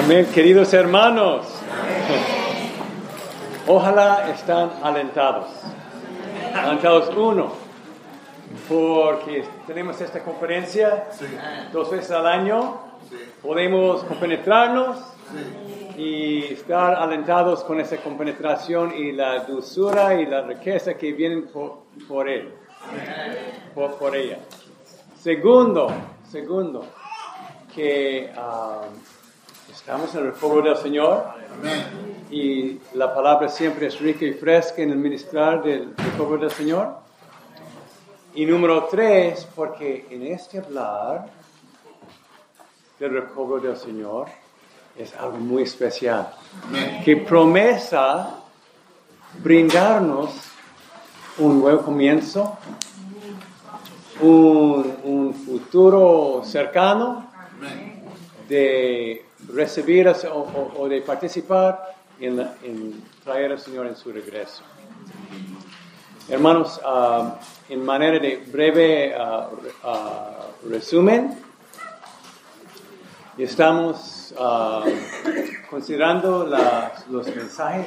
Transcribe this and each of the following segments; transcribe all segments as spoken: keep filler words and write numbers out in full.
Amén, queridos hermanos. Ojalá están alentados. Alentados uno, porque tenemos esta conferencia sí. dos veces al año. Sí. Podemos compenetrarnos sí. y estar alentados con esa compenetración y la dulzura y la riqueza que vienen por, por él, por, por ella. Segundo, segundo, que um, estamos en el fuego del Señor. Amén. Y la palabra siempre es rica y fresca en el ministrar del, del fuego del Señor. Y número tres, porque en este hablar del fuego del Señor es algo muy especial. Amén. Que promesa brindarnos un nuevo comienzo, un, un futuro cercano de recibir o, o, o de participar en, la, en traer al Señor en su regreso. Hermanos, uh, en manera de breve uh, uh, resumen, estamos uh, considerando las, los mensajes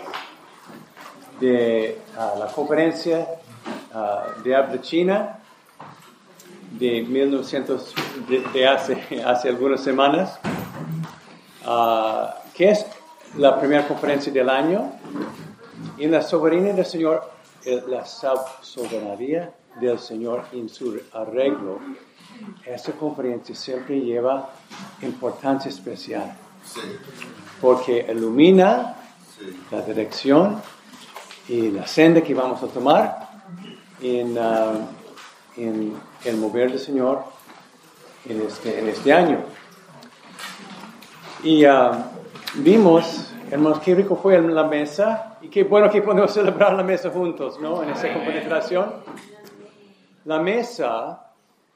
de uh, la conferencia uh, de habla china de mil novecientos, de, de hace, hace algunas semanas, uh, que es la primera conferencia del año, y la soberanía del Señor, la soberanía del Señor en su arreglo. Esta conferencia siempre lleva importancia especial, sí. porque ilumina sí. la dirección y la senda que vamos a tomar en, uh, en el mover del Señor en este, en este año. Y uh, vimos, hermanos, qué rico fue en la mesa y qué bueno que podemos celebrar la mesa juntos, ¿no? En esa compenetración. La mesa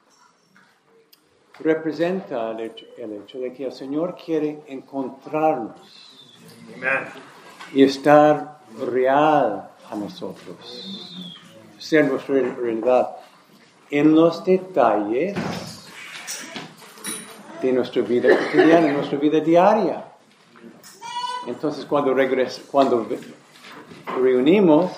representa el hecho, el hecho de que el Señor quiere encontrarnos Amen. Y estar real a nosotros, ser nuestra realidad en los detalles de nuestra vida cotidiana, nuestra vida diaria. Entonces, cuando regres, cuando reunimos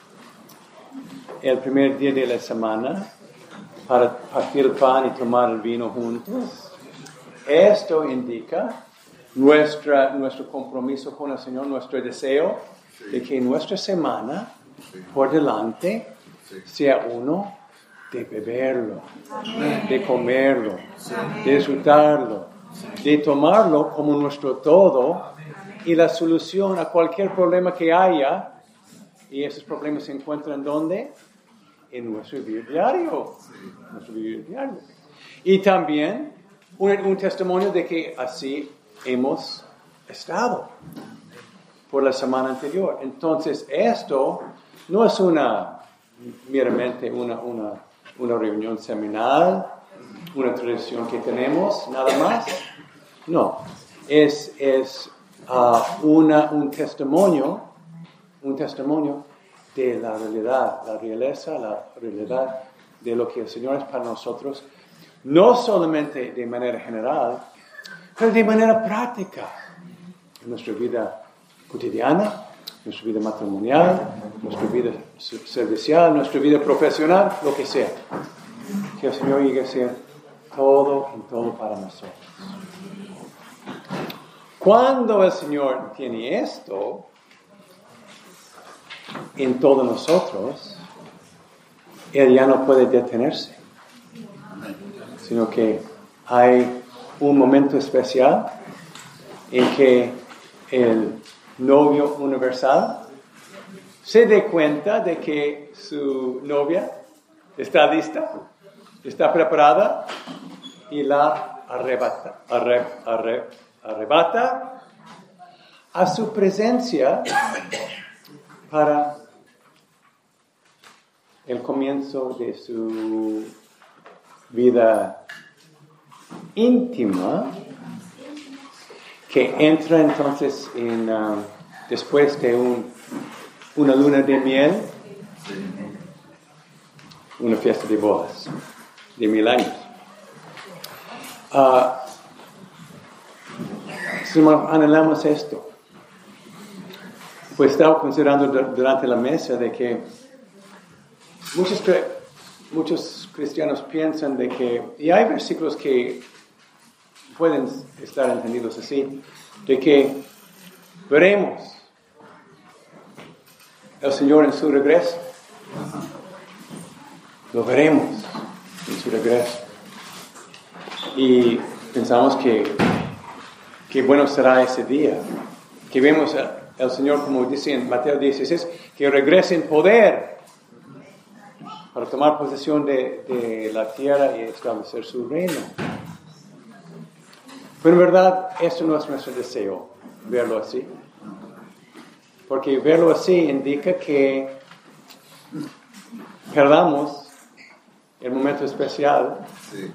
el primer día de la semana para partir el pan y tomar el vino juntos, esto indica nuestra, nuestro compromiso con el Señor, nuestro deseo de que nuestra semana por delante sea uno de beberlo, de comerlo, de disfrutarlo, de tomarlo como nuestro todo y la solución a cualquier problema que haya. Y esos problemas se encuentran ¿dónde? En nuestro vida diario. Nuestro vida diario. Y también un, un testimonio de que así hemos estado por la semana anterior. Entonces, esto no es una meramente una, una, una reunión semanal, una tradición que tenemos, nada más. No, es, es uh, una, un testimonio, un testimonio de la realidad, la realeza, la realidad de lo que el Señor es para nosotros, no solamente de manera general, pero de manera práctica, en nuestra vida cotidiana, nuestra vida matrimonial, nuestra vida servicial, nuestra vida profesional, lo que sea. Que el Señor llegue a ser todo en todo para nosotros. Cuando el Señor tiene esto en todos nosotros, Él ya no puede detenerse, sino que hay un momento especial en que el novio universal se dé cuenta de que su novia está lista, está preparada y la arrebata, arre, arre, arrebata a su presencia para el comienzo de su vida íntima, que entra entonces en, uh, después de un, una luna de miel, una fiesta de bodas de mil años. Uh, Entonces, hermanos, anhelamos esto. Pues estaba considerando durante la mesa de que muchos, muchos cristianos piensan de que, y hay versículos que pueden estar entendidos así, de que veremos el Señor en su regreso. Lo veremos en su regreso. Y pensamos que, que bueno será ese día. Que vemos al Señor, como dice en Mateo dieciséis, que regrese en poder para tomar posesión de, de la tierra y establecer su reino. Pero en verdad, esto no es nuestro deseo, verlo así. Porque verlo así indica que perdamos el momento especial. Sí.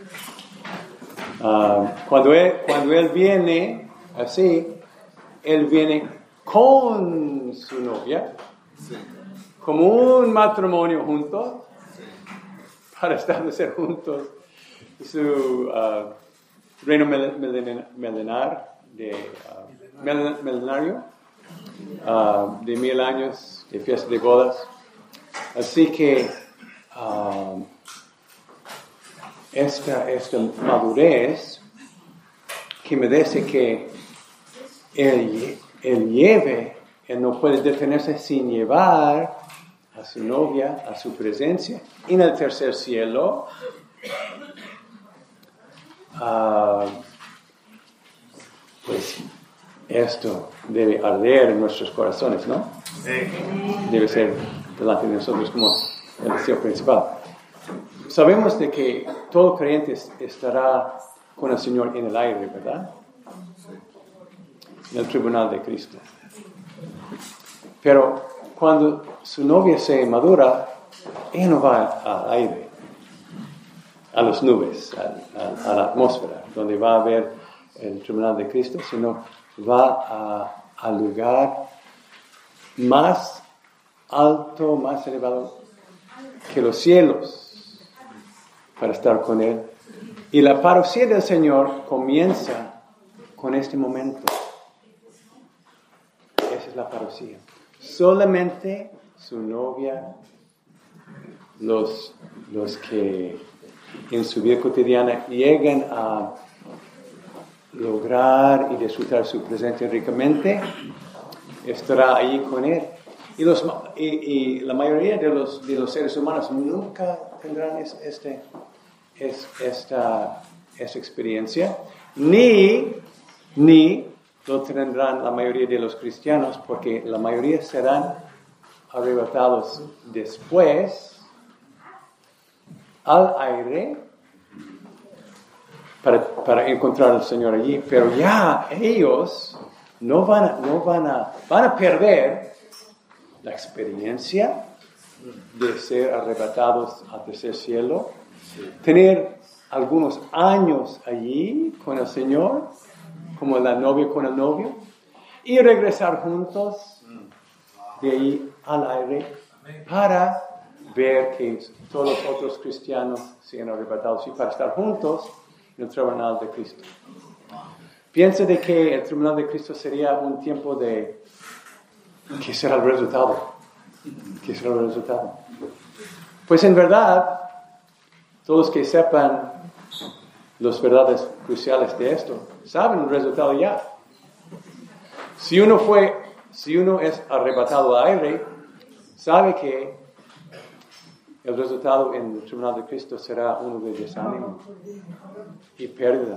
Uh, cuando, él, cuando Él viene así, Él viene con su novia, Sí. como un matrimonio juntos, Sí. para establecer juntos su uh, reino mil- milenar, de, uh, mil- milenario, uh, de mil años, de fiesta de bodas. Así que uh, esta, esta madurez que me dice que él, él lleve, él no puede detenerse sin llevar a su novia a su presencia en el tercer cielo. Uh, pues esto debe arder en nuestros corazones, ¿no? Debe ser delante de nosotros como el deseo principal. Sabemos de que todo creyente estará con el Señor en el aire, ¿verdad? En el tribunal de Cristo. Pero cuando su novia se madura, ella no va al aire, a las nubes, a, a, a la atmósfera, donde va a haber el tribunal de Cristo, sino va al lugar más alto, más elevado que los cielos, para estar con Él. Y la parucía del Señor comienza con este momento. Esa es la parucía. Solamente su novia, los, los que en su vida cotidiana llegan a lograr y disfrutar su presencia ricamente, estará allí con Él. Y, los, y, y la mayoría de los, de los seres humanos nunca tendrán es, este, es, esta, esta experiencia, ni, ni lo tendrán la mayoría de los cristianos, porque la mayoría serán arrebatados después al aire para, para encontrar al Señor allí. Pero ya ellos no van a, no van a, van a perder la experiencia de ser arrebatados al tercer cielo, tener algunos años allí con el Señor, como la novia con el novio, y regresar juntos de ahí al aire para ver que todos los otros cristianos sean arrebatados y para estar juntos en el tribunal de Cristo. Piensa de que el tribunal de Cristo sería un tiempo de ¿qué será el resultado? ¿Qué será el resultado? Pues en verdad, todos que sepan las verdades cruciales de esto, saben el resultado ya. Si uno fue, si uno es arrebatado al aire, sabe que el resultado en el tribunal de Cristo será uno de desánimo y pérdida.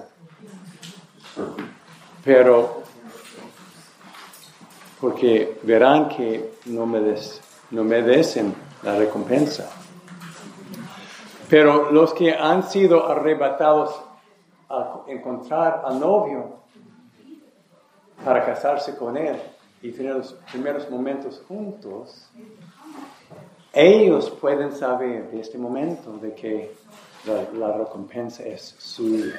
Pero porque verán que no me, des, no merecen la recompensa. Pero los que han sido arrebatados a encontrar al novio para casarse con él y tener los primeros momentos juntos, ellos pueden saber de este momento de que la, la recompensa es suya.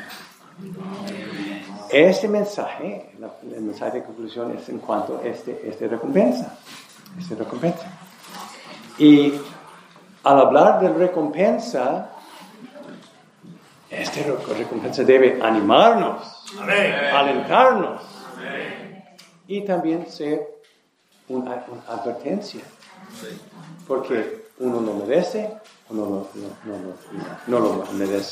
Este mensaje, el mensaje de conclusión es en cuanto a este, este recompensa, esta recompensa. Y al hablar de recompensa, esta recompensa debe animarnos, Amén. alentarnos, Y también ser una, una advertencia. Porque uno lo merece o no, no, no, no, no lo merece.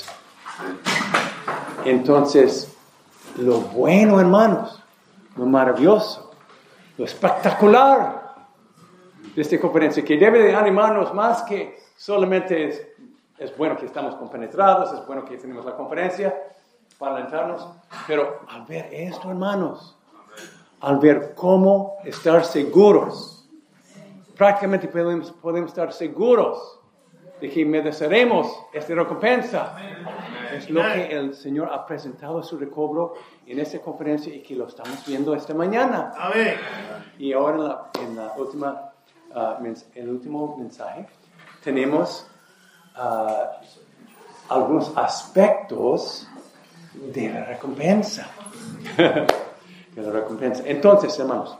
Entonces, lo bueno, hermanos, lo maravilloso, lo espectacular de esta conferencia, que debe de animarnos más que solamente es, es bueno que estamos compenetrados, es bueno que tenemos la conferencia para alentarnos, pero al ver esto, hermanos, al ver cómo estar seguros, prácticamente podemos, podemos estar seguros de que mereceremos esta recompensa. Es lo que el Señor ha presentado su recobro en esta conferencia y que lo estamos viendo esta mañana. Amén. Y ahora en la, en la última, uh, mens- el último mensaje tenemos uh, algunos aspectos de la recompensa. de la recompensa. Entonces, hermanos,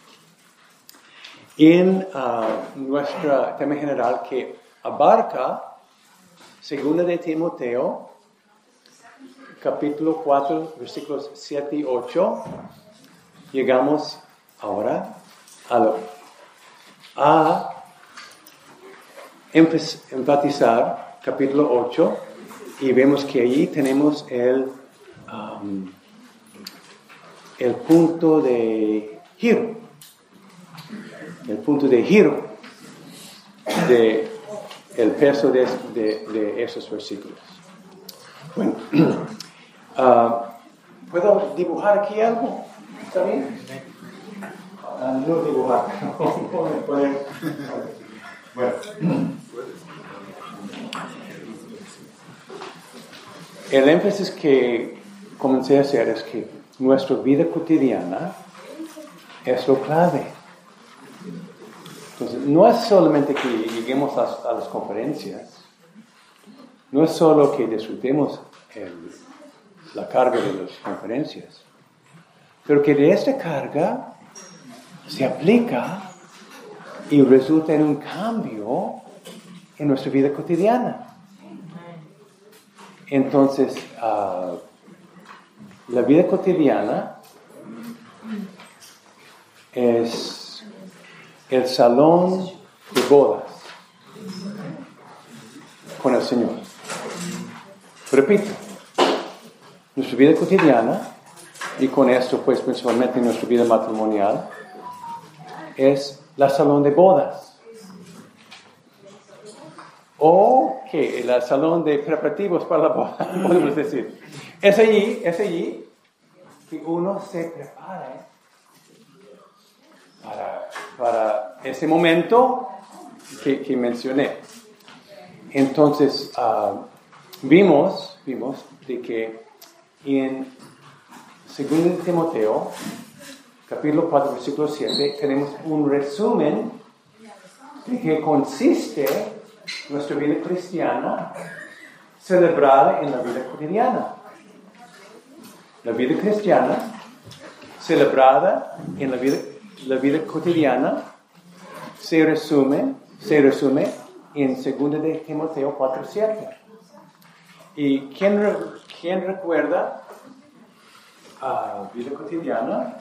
en uh, nuestro tema general que abarca Segunda de Timoteo, capítulo cuatro, versículos siete y ocho, llegamos ahora a, lo, a enfatizar capítulo ocho y vemos que allí tenemos el, um, el punto de giro, el punto de giro de el peso de, de, de esos versículos. Bueno, uh, ¿puedo dibujar aquí algo? ¿Está bien? Uh, no dibujar. Bueno. El énfasis que comencé a hacer es que nuestra vida cotidiana es lo clave. Entonces, no es solamente que lleguemos a, a las conferencias, no es solo que disfrutemos el, la carga de las conferencias, pero que de esta carga se aplica y resulta en un cambio en nuestra vida cotidiana. Entonces, uh, la vida cotidiana es el salón de bodas con el Señor. Repito, nuestra vida cotidiana, y con esto pues principalmente nuestra vida matrimonial, es la salón de bodas. O que el salón de preparativos para la boda, podemos decir. Es allí, es allí que uno se prepara para, para ese momento que, que mencioné. Entonces, uh, vimos, vimos de que en Segunda de Timoteo, capítulo cuatro, versículo siete, tenemos un resumen de que consiste nuestra vida cristiana celebrada en la vida cotidiana. La vida cristiana celebrada en la vida, la vida cotidiana se resume, se resume en Segunda de Timoteo cuatro siete. ¿Y quién, quién recuerda a uh, vida cotidiana?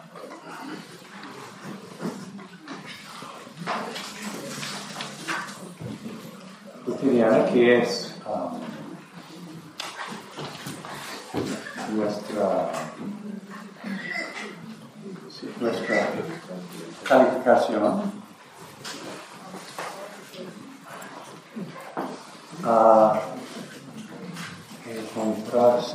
Cotidiana que es um, nuestra sí, nuestra calificación a encontrarse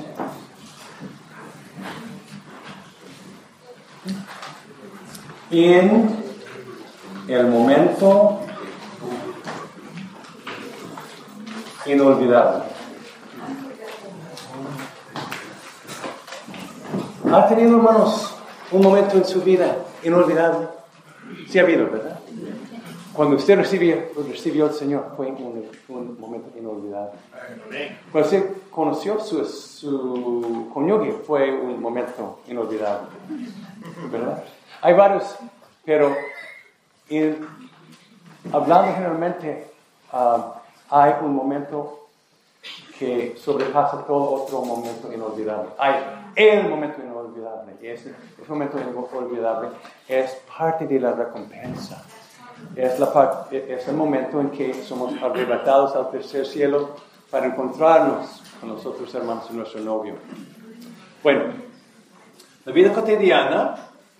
en el momento inolvidable. ¿Ha tenido, hermanos, un momento en su vida inolvidable? Sí ha habido, ¿verdad? Cuando usted recibió, recibió al Señor fue un, un momento inolvidable. Cuando usted conoció su, su cónyuge fue un momento inolvidable, ¿verdad? Hay varios, pero en, hablando generalmente, uh, hay un momento que sobrepasa todo otro momento inolvidable. Hay el momento inolvidable, y ese, ese momento inolvidable es parte de la recompensa. Es, la parte, es el momento en que somos arrebatados al tercer cielo para encontrarnos con los otros hermanos de nuestro novio. Bueno, la vida cotidiana,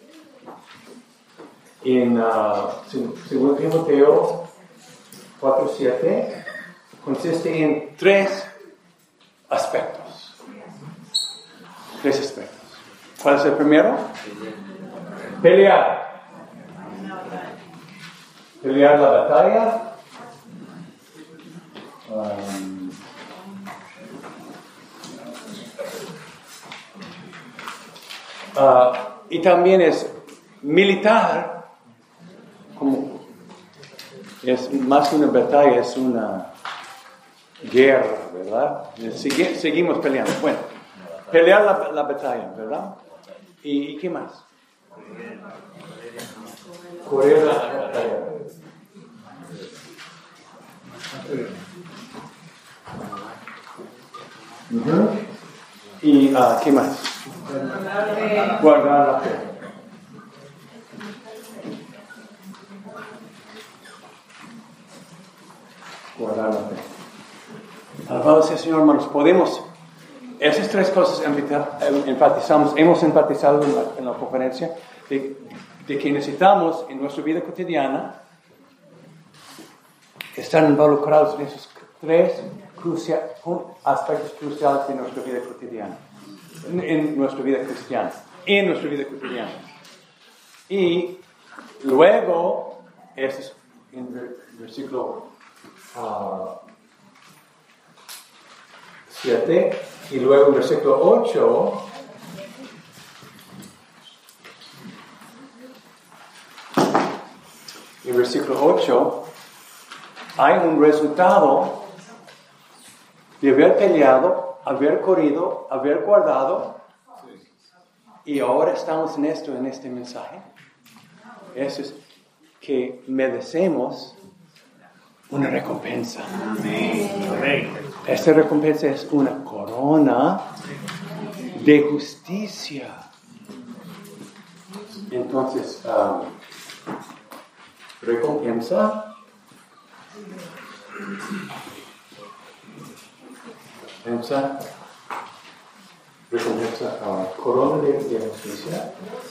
en uh, según Timoteo cuatro siete, consiste en tres aspectos. Tres aspectos. ¿Cuál es el primero? Pelear. Pelear la batalla. Um, uh, y también es militar, como es más que una batalla, es una guerra, ¿verdad? Segui- seguimos peleando. Bueno, pelear la, la batalla, ¿verdad? ¿Y, ¿Y qué más? Correr la batalla. Uh-huh. ¿Y uh, qué más? Guardar la fe. Guardar la fe. Alabado sea el Señor, hermanos. Podemos, esas tres cosas enfatizamos, hemos enfatizado en la, en la conferencia, de, de que necesitamos en nuestra vida cotidiana estar involucrados en esos tres crucia, aspectos cruciales de nuestra vida cotidiana, en, en nuestra vida cristiana, en nuestra vida cotidiana. Y luego, ese es en el versículo siete, uh, y luego en versículo ocho, en versículo ocho, hay un resultado de haber peleado, haber corrido, haber guardado, y ahora estamos en esto, en este mensaje. Eso es que merecemos una recompensa. Amén. Esta recompensa es una corona de justicia. Entonces, um, recompensa. Recompensa, recompensa, uh, corona de, de justicia.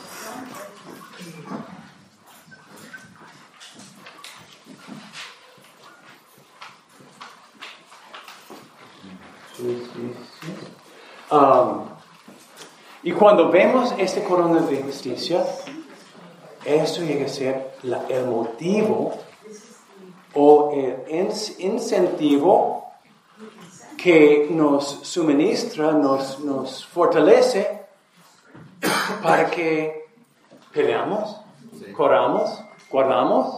Um, y cuando vemos este corona de justicia, eso llega a ser la, el motivo o el incentivo que nos suministra, nos, nos fortalece para que peleamos, corramos, guardamos.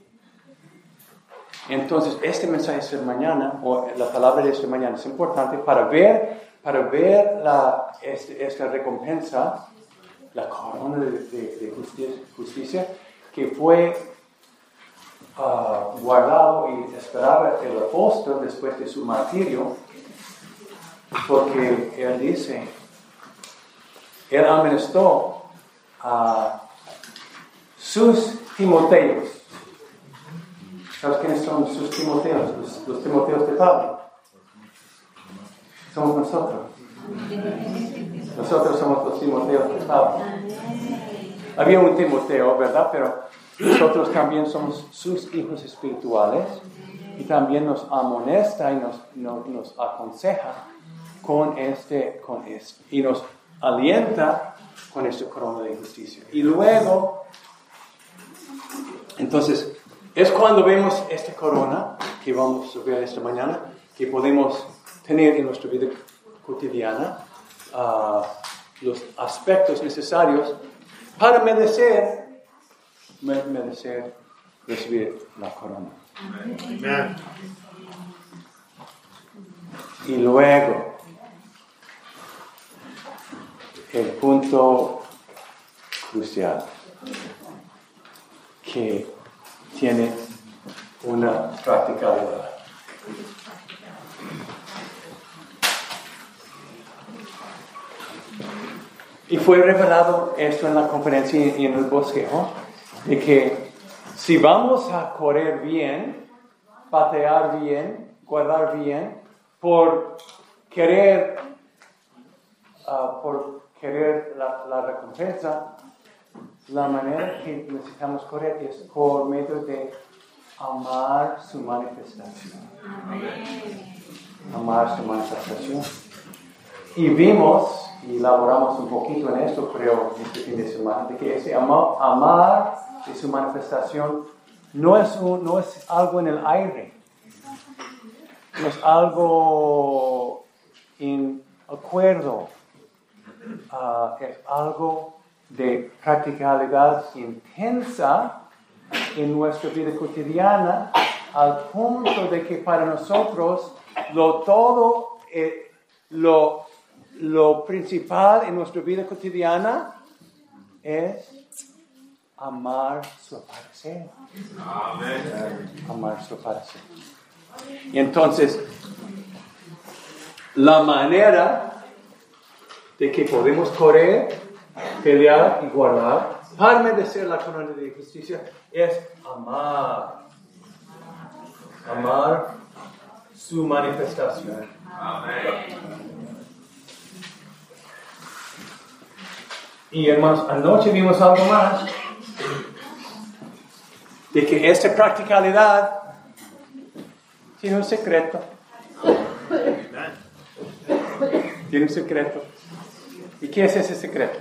Entonces, este mensaje de mañana, o la palabra de esta mañana, es importante para ver, para ver la, este, esta recompensa, la corona de, de, de justicia, justicia, que fue uh, guardado y esperaba el apóstol después de su martirio, porque él dice, él amonestó a sus Timoteos. ¿Sabes quiénes son sus Timoteos? Los, los Timoteos de Pablo. Somos nosotros. Nosotros somos los Timoteos de Pablo. Había un Timoteo, ¿verdad? Pero nosotros también somos sus hijos espirituales y también nos amonesta y nos, nos, nos aconseja con este, con este, y nos alienta con esta corona de justicia. Y luego, entonces, es cuando vemos esta corona que vamos a ver esta mañana, que podemos tener en nuestra vida cotidiana uh, los aspectos necesarios para merecer, merecer recibir la corona. Amén. Y luego, el punto crucial que tiene una practicalidad. Y fue revelado esto en la conferencia y en el bosquejo, de que si vamos a correr bien, patear bien, guardar bien, por querer, uh, por querer la, la recompensa, la manera que necesitamos correr es por medio de amar su manifestación. Amar su manifestación. Y vimos, y elaboramos un poquito en esto, creo, este fin de semana, de que ese amar, amar de su manifestación no es, un, no es algo en el aire, no es algo en acuerdo, uh, es algo de practicalidad intensa en nuestra vida cotidiana, al punto de que para nosotros lo todo, eh, lo, lo principal en nuestra vida cotidiana es amar su aparecer. Amén. Amar su aparecer. Y entonces, la manera de que podemos correr, pelear y guardar para merecer la corona de justicia es amar. Amar su manifestación. Amén. Y hermanos, anoche vimos algo más, de que esta practicalidad tiene un secreto. Tiene un secreto. ¿Y qué es ese secreto?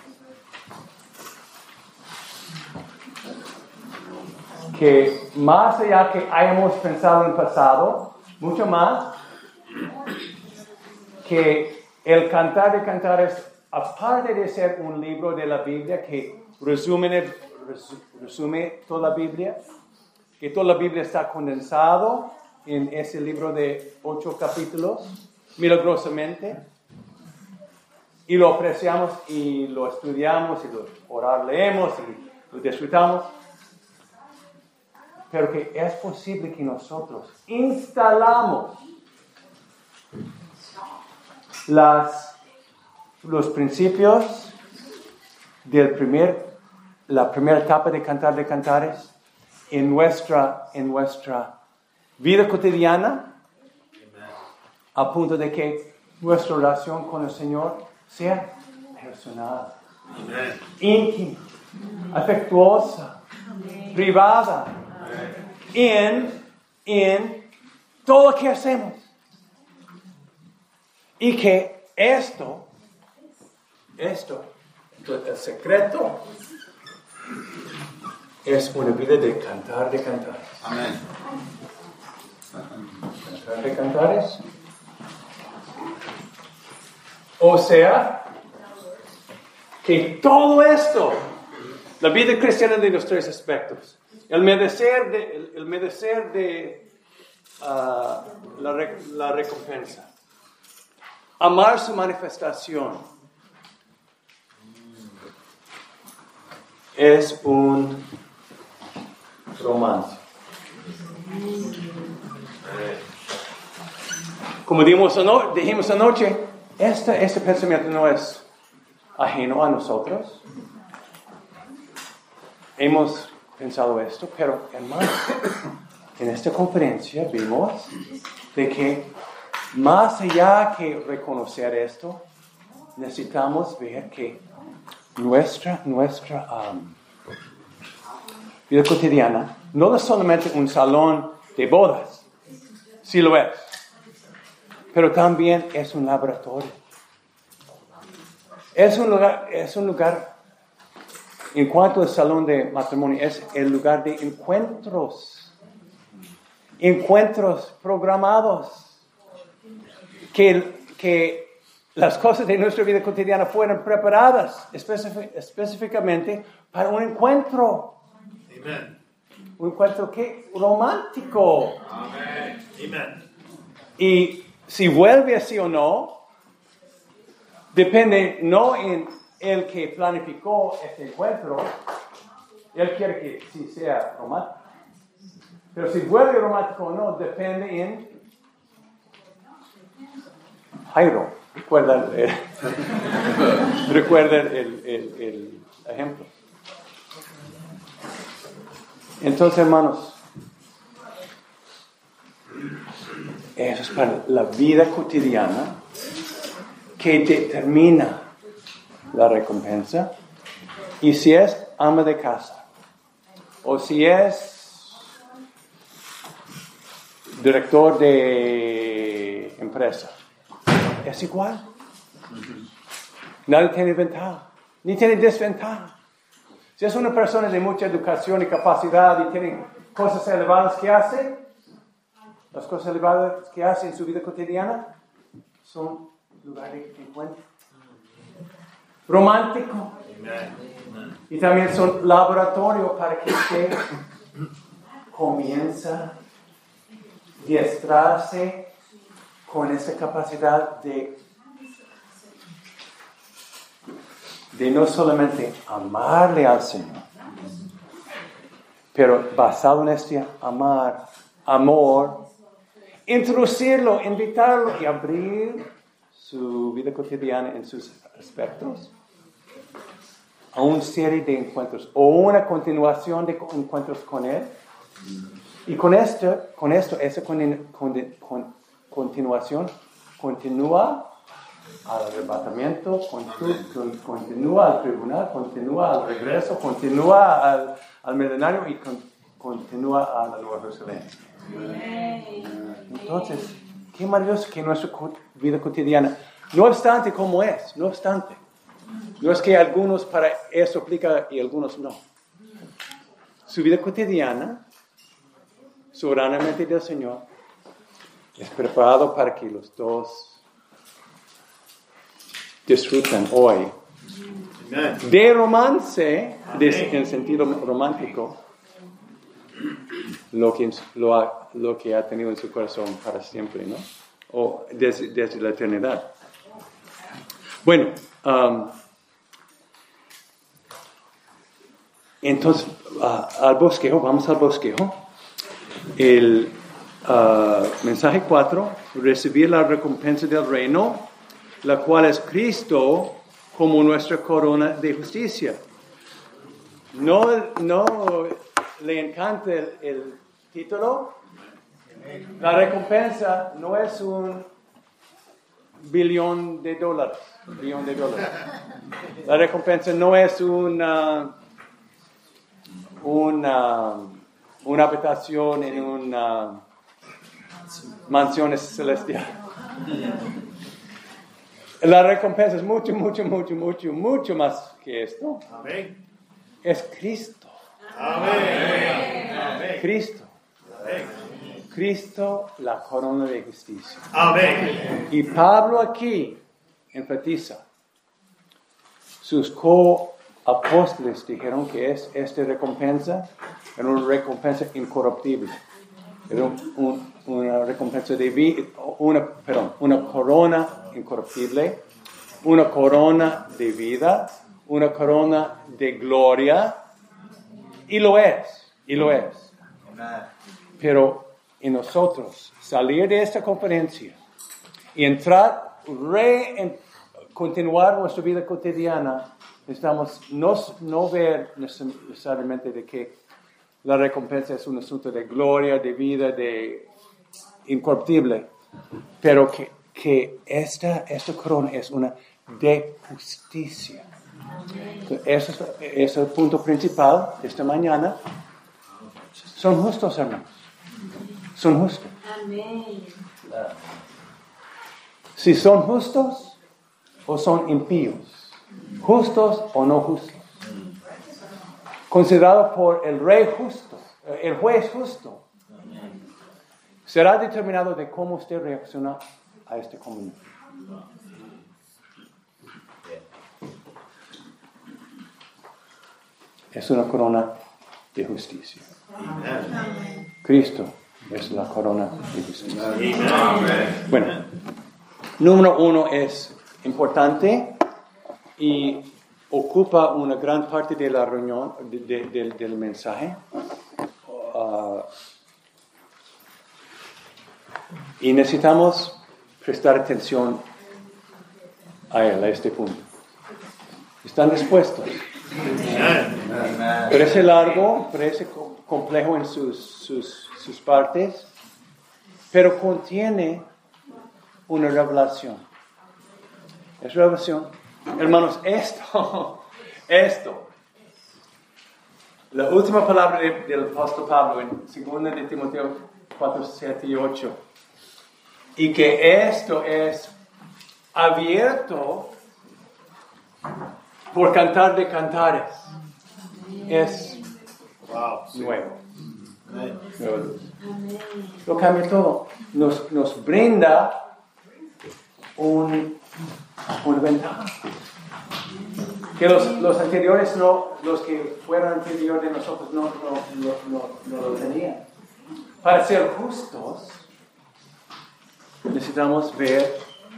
Que más allá que hayamos pensado en el pasado, mucho más, que el Cantar de Cantares, aparte de ser un libro de la Biblia que resume, resume toda la Biblia, que toda la Biblia está condensado en ese libro de ocho capítulos, milagrosamente, y lo apreciamos y lo estudiamos y lo orar leemos y lo disfrutamos. Pero que es posible que nosotros instalamos las, los principios del primer, la primera etapa de Cantar de Cantares en nuestra, en nuestra vida cotidiana, a punto de que nuestra relación con el Señor sea personal, Amen. Íntima, afectuosa, Amen. Privada, En, en todo lo que hacemos. Y que esto, esto, el secreto, es una vida de cantar de cantares. Amén. Cantar de cantares. O sea, que todo esto, la vida cristiana de los tres aspectos, el merecer de, el, el merecer de uh, la, rec, la recompensa, amar su manifestación, es un romance. Como dijimos, ano, dijimos anoche, este, este pensamiento no es ajeno a nosotros. Hemos pensado esto, pero hermanos, en esta conferencia vimos de que más allá que reconocer esto, necesitamos ver que nuestra, nuestra um, vida cotidiana no es solamente un salón de bodas, sí lo es, pero también es un laboratorio. Es un lugar, es un lugar, en cuanto al salón de matrimonio, es el lugar de encuentros, encuentros programados, que, que las cosas de nuestra vida cotidiana fueron preparadas específic, específicamente para un encuentro. Amen. Un encuentro que romántico. Amen. Amen. Y si vuelve así o no, depende no en el que planificó este encuentro. Él quiere que sí sea romántico. Pero si vuelve romántico o no, depende en Jairo. Recuerda, eh, Recuerden el, el, el ejemplo. Entonces, hermanos, eso es para la vida cotidiana que determina la recompensa. Y si es ama de casa, o si es director de empresa, es igual. Nadie tiene ventaja, ni tiene desventaja. Si es una persona de mucha educación y capacidad y tiene cosas elevadas que hace, las cosas elevadas que hace en su vida cotidiana son lugares de encuentro. Romántico. Y también son laboratorio para que usted comienza a diestrarse con esa capacidad de, de no solamente amarle al Señor, pero basado en este amar, amor, introducirlo, invitarlo y abrir su vida cotidiana en sus aspectos a una serie de encuentros o una continuación de encuentros con Él. Y con esto, con esto esa con, con, con, continuación continúa al arrebatamiento, continúa, continúa al tribunal, continúa al regreso, continúa al, al milenario y con, continúa a la Nueva Jerusalén. Entonces, qué maravilloso que nuestra vida cotidiana, no obstante como es, no obstante, no es que algunos para eso aplica y algunos no. Su vida cotidiana, soberanamente del Señor, es preparado para que los dos disfruten hoy de romance, de, en sentido romántico, lo que, lo, ha, lo que ha tenido en su corazón para siempre, ¿no? O desde, desde la eternidad. Bueno, um, entonces, uh, al bosquejo, vamos al bosquejo. El uh, mensaje cuatro, recibir la recompensa del reino, la cual es Cristo como nuestra corona de justicia. No, no le encanta el, el título. La recompensa no es un billón de dólares. Billón de dólares. La recompensa no es una, una, una habitación en una mansión celestial. La recompensa es mucho, mucho, mucho, mucho, mucho más que esto. Amén. Es Cristo. Amén. Cristo. Amén. Cristo, la corona de justicia. Amén. Y Pablo aquí enfatiza. Sus coapóstoles dijeron que es esta recompensa, era una recompensa incorruptible. Era un, un, una recompensa de vida, una, perdón, una corona incorruptible, una corona de vida, una corona de gloria, y lo es, y lo es. Pero en nosotros, salir de esta conferencia y entrar, re, en, continuar nuestra vida cotidiana, necesitamos no, no ver necesariamente de que la recompensa es un asunto de gloria, de vida, de incorruptible, pero que, que esta, esta corona es una de justicia. Ese es, es el punto principal de esta mañana. Son justos, hermanos. Son justos. Amén. Si son justos o son impíos, justos o no justos, considerado por el rey justo, el juez justo, será determinado de cómo usted reacciona a este comunión. Es una corona de justicia. Amén. Cristo es la corona de justicia. Amén. Bueno, número uno es importante y ocupa una gran parte de la reunión, de, de, de, del mensaje. Uh, y necesitamos prestar atención a Él, a este punto? ¿Están dispuestos? Parece largo, parece complejo en sus, sus, sus partes, pero contiene una revelación. Es revelación. Hermanos, esto, esto, la última palabra de, del apóstol Pablo en segunda de Timoteo cuatro, siete y ocho, y que esto es abierto por Cantar de Cantares, es wow, nuevo. Nueva luz. Lo cambia todo. Nos, nos brinda un, una ventaja. Que los, los anteriores, no, los que fueron anteriores de nosotros, no, no, no, no, no lo tenían. Para ser justos, necesitamos ver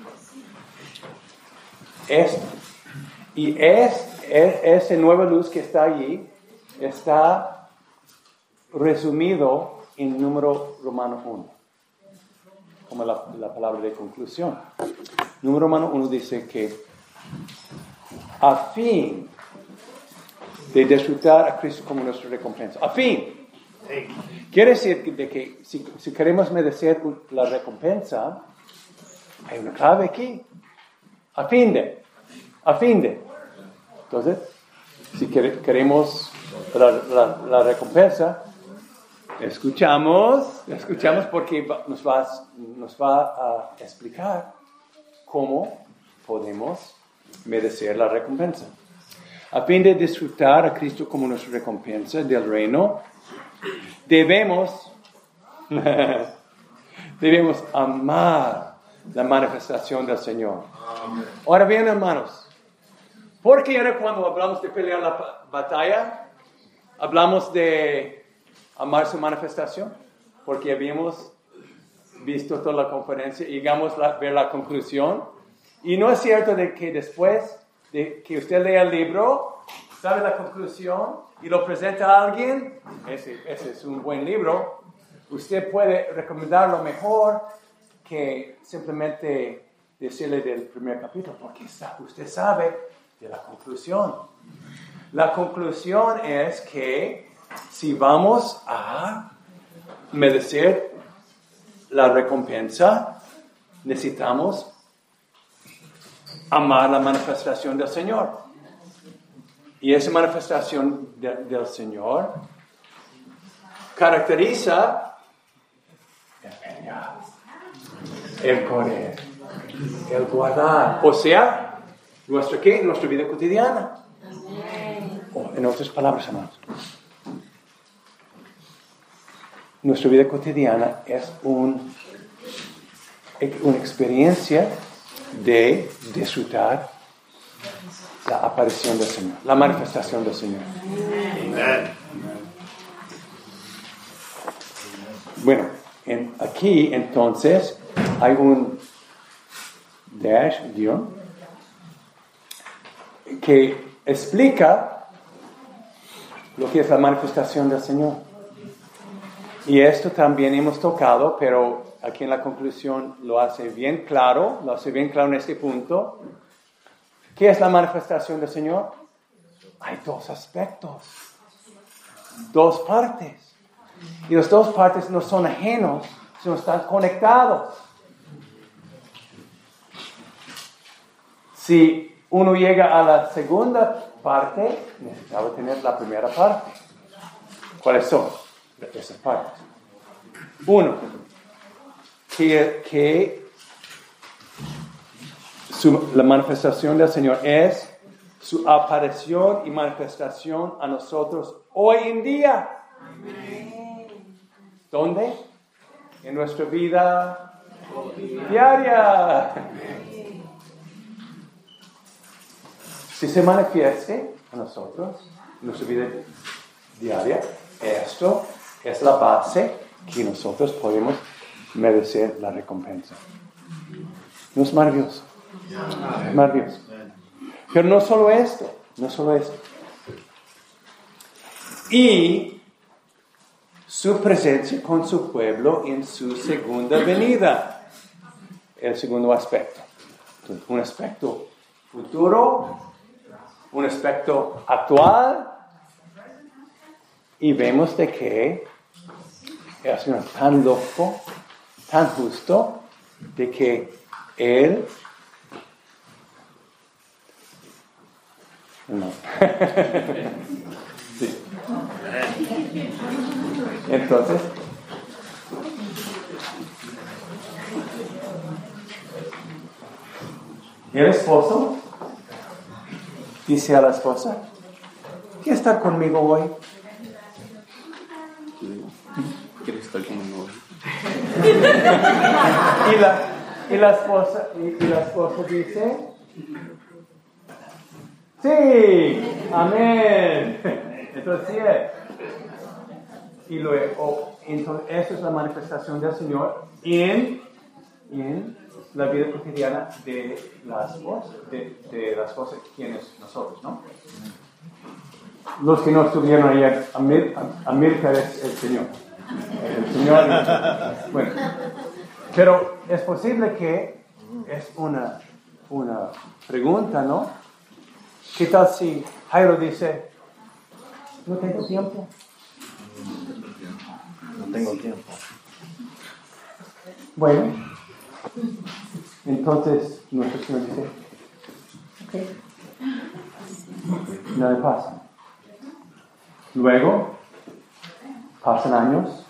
esto. Y es, es, esa nueva luz que está allí está resumido en número romano uno, como la, la palabra de conclusión. Número romano uno dice que a fin de disfrutar a Cristo como nuestra recompensa. A fin. Quiere decir que, de que si, si queremos merecer la recompensa, hay una clave aquí. A fin de. A fin de. Entonces, si queremos la, la, la recompensa, escuchamos, escuchamos porque nos va, nos va a explicar cómo podemos merecer la recompensa. A fin de disfrutar a Cristo como nuestra recompensa del reino, debemos, debemos amar la manifestación del Señor. Ahora bien, hermanos, ¿por qué era cuando hablamos de pelear la batalla? Hablamos de amar su manifestación, porque habíamos visto toda la conferencia y llegamos a ver la conclusión. Y no es cierto de que después de que usted lea el libro, sabe la conclusión y lo presenta a alguien, ese, ese es un buen libro, usted puede recomendarlo mejor que simplemente decirle del primer capítulo, porque usted sabe de la conclusión. La conclusión es que si vamos a merecer la recompensa, necesitamos amar la manifestación del Señor. Y esa manifestación de, del Señor caracteriza el pelear, el correr, el guardar. O sea, nuestra, ¿qué? Nuestra vida cotidiana. Oh, en otras palabras, hermanos, nuestra vida cotidiana es un, una experiencia de disfrutar la aparición del Señor, la manifestación del Señor. Amén. Bueno, en, aquí entonces hay un dash, guión, que explica lo que es la manifestación del Señor. Y esto también hemos tocado, pero aquí en la conclusión lo hace bien claro, lo hace bien claro en este punto. ¿Qué es la manifestación del Señor? Hay dos aspectos, dos partes. Y las dos partes no son ajenos, sino están conectados. Si uno llega a la segunda parte, necesitaba tener la primera parte. ¿Cuáles son esas partes? Uno, que, que su, la manifestación del Señor es su aparición y manifestación a nosotros hoy en día. ¿Dónde? En nuestra vida diaria. Si se manifieste a nosotros en nuestra vida diaria, esto es la base que nosotros podemos merecer la recompensa. ¿No es maravilloso? Es maravilloso. Pero no solo esto, no solo esto. Y su presencia con su pueblo en su segunda venida. El segundo aspecto. Entonces, un aspecto futuro, un aspecto actual, y vemos de que el Señor es tan loco, tan justo, de que Él no. Sí. Entonces, el esposo dice a la esposa: ¿quieres estar conmigo hoy? ¿Quieres estar conmigo hoy? y, la, y, la esposa, y, y la esposa dice: sí, amén. Entonces sí es. Y luego, entonces, esa es la manifestación del Señor en, en la vida cotidiana de las cosas, de, de las cosas quienes nosotros, ¿no? Los que no estuvieron ahí, América es el Señor. El Señor. Bueno, pero es posible que es una, una pregunta, ¿no? ¿Qué tal si Jairo dice: no tengo tiempo? No tengo tiempo. Bueno, entonces nuestro Señor dice: ok, nada pasa. Luego, pasan años,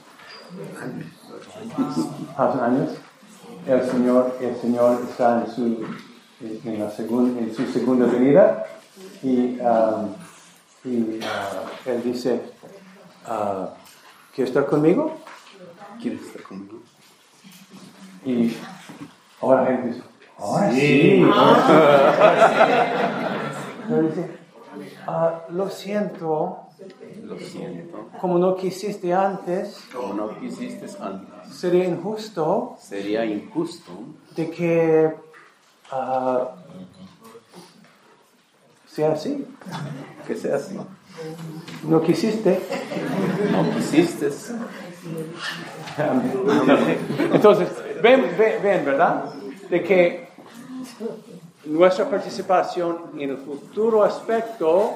pasan años, el Señor, el Señor está en su, en la segun, en su segunda venida y, um, y uh, Él dice: uh, ¿quieres estar conmigo? ¿Quieres estar conmigo? Y ahora Él dice: ahora sí. Sí. Él dice: uh, lo siento, Lo siento. como no quisiste antes, Como no quisiste antes, sería injusto sería injusto de que uh, sea así. que sea así. No quisiste. No quisiste. Entonces, ven, ven, ven, ¿verdad? De que nuestra participación en el futuro aspecto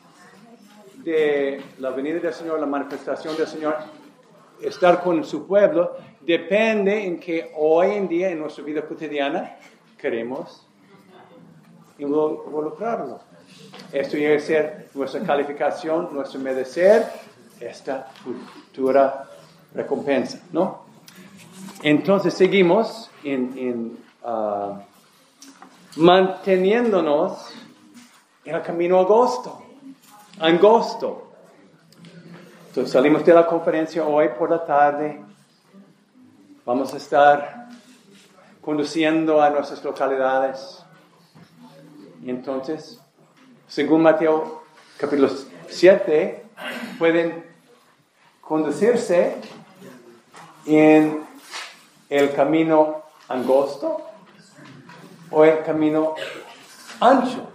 de la venida del Señor, la manifestación del Señor, estar con su pueblo, depende en que hoy en día, en nuestra vida cotidiana, queremos involucrarlo. Esto debe ser nuestra calificación, nuestro merecer, esta futura recompensa, ¿no? Entonces seguimos en, en uh, manteniéndonos en el camino angosto, angosto. Entonces salimos de la conferencia hoy por la tarde, vamos a estar conduciendo a nuestras localidades. Y entonces, según Mateo capítulo siete, pueden conducirse en el camino angosto o el camino ancho.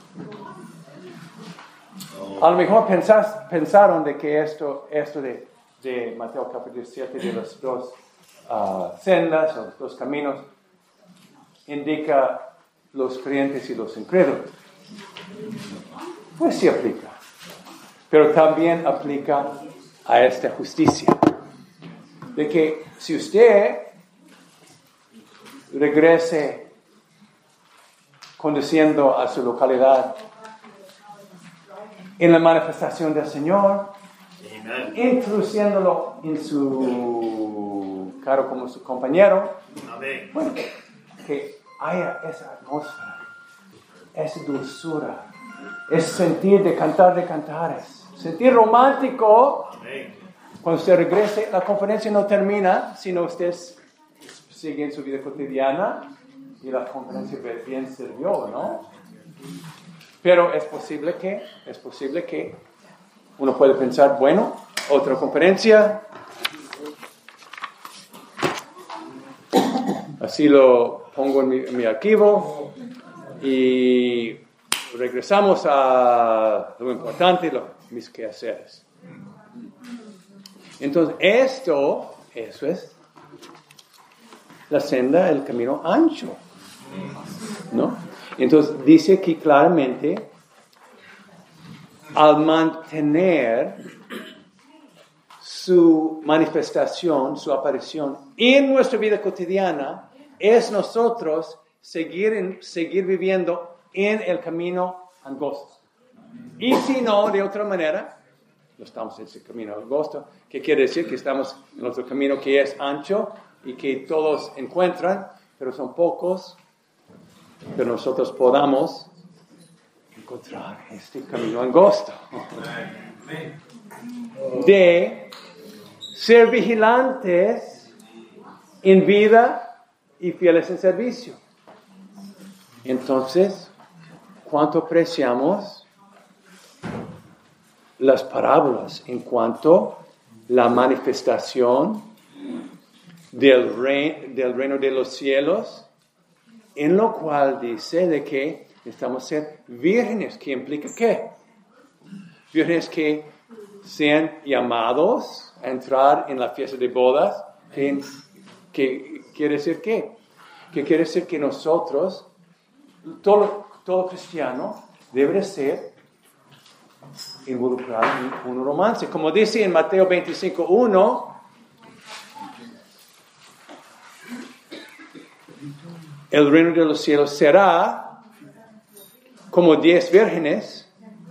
A lo mejor pensás, pensaron de que esto, esto de, de Mateo capítulo siete, de las dos uh, sendas o los dos caminos, indica los creyentes y los incrédulos. Pues sí aplica, pero también aplica a esta justicia. De que si usted regrese conduciendo a su localidad en la manifestación del Señor, Amen. introduciéndolo en su carro como su compañero, Amén. bueno, que haya esa atmósfera, esa dulzura, ese sentir de cantar de cantares, sentir romántico. Amén. Cuando usted regrese, la conferencia no termina, sino usted sigue en su vida cotidiana y la conferencia bien sirvió, ¿no? Pero es posible que, es posible que uno puede pensar, bueno, otra conferencia. Así lo pongo en mi, en mi archivo y regresamos a lo importante, lo, mis quehaceres. Entonces, esto, eso es la senda, el camino ancho, ¿no? Entonces dice aquí claramente, al mantener su manifestación, su aparición en nuestra vida cotidiana, es nosotros seguir, en, seguir viviendo en el camino angosto. Y si no, de otra manera, no estamos en ese camino angosto, que quiere decir que estamos en otro camino que es ancho y que todos encuentran, pero son pocos, pero nosotros podamos encontrar este camino angosto de ser vigilantes en vida y fieles en servicio. Entonces, ¿cuánto apreciamos las parábolas en cuanto a la manifestación del reino, del reino de los cielos, en lo cual dice de que necesitamos ser vírgenes, que implica ¿qué? Vírgenes que sean llamados a entrar en la fiesta de bodas, que, que quiere decir ¿qué? Que quiere decir que nosotros, todo, todo cristiano, debe ser involucrado en un romance. Como dice en Mateo veinticinco uno, el reino de los cielos será como diez vírgenes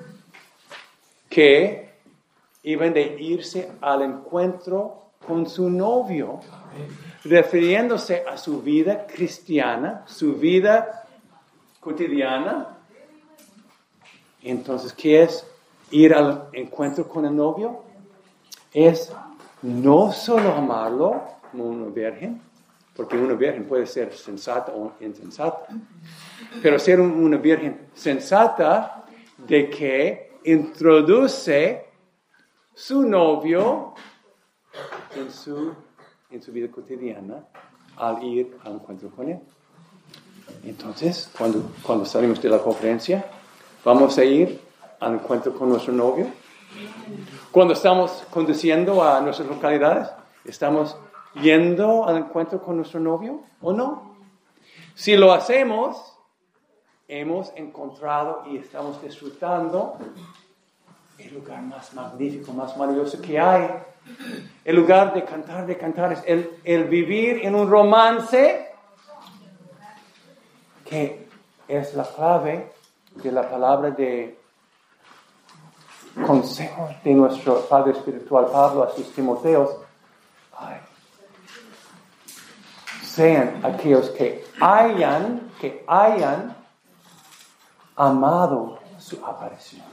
que iban de irse al encuentro con su novio, refiriéndose a su vida cristiana, su vida cotidiana. Entonces, ¿qué es ir al encuentro con el novio? Es no solo amarlo como una virgen, porque una virgen puede ser sensata o insensata, pero ser una virgen sensata de que introduce su novio en su, en su vida cotidiana al ir al encuentro con él. Entonces, cuando, cuando salimos de la conferencia, vamos a ir al encuentro con nuestro novio. Cuando estamos conduciendo a nuestras localidades, estamos yendo al encuentro con nuestro novio o no. Si lo hacemos, hemos encontrado y estamos disfrutando el lugar más magnífico, más maravilloso que hay. El lugar de cantar, de cantar, es el, el vivir en un romance que es la clave de la palabra de consejo de nuestro Padre Espiritual Pablo a sus Timoteos. Ay, sean aquellos que hayan, que hayan amado su aparición.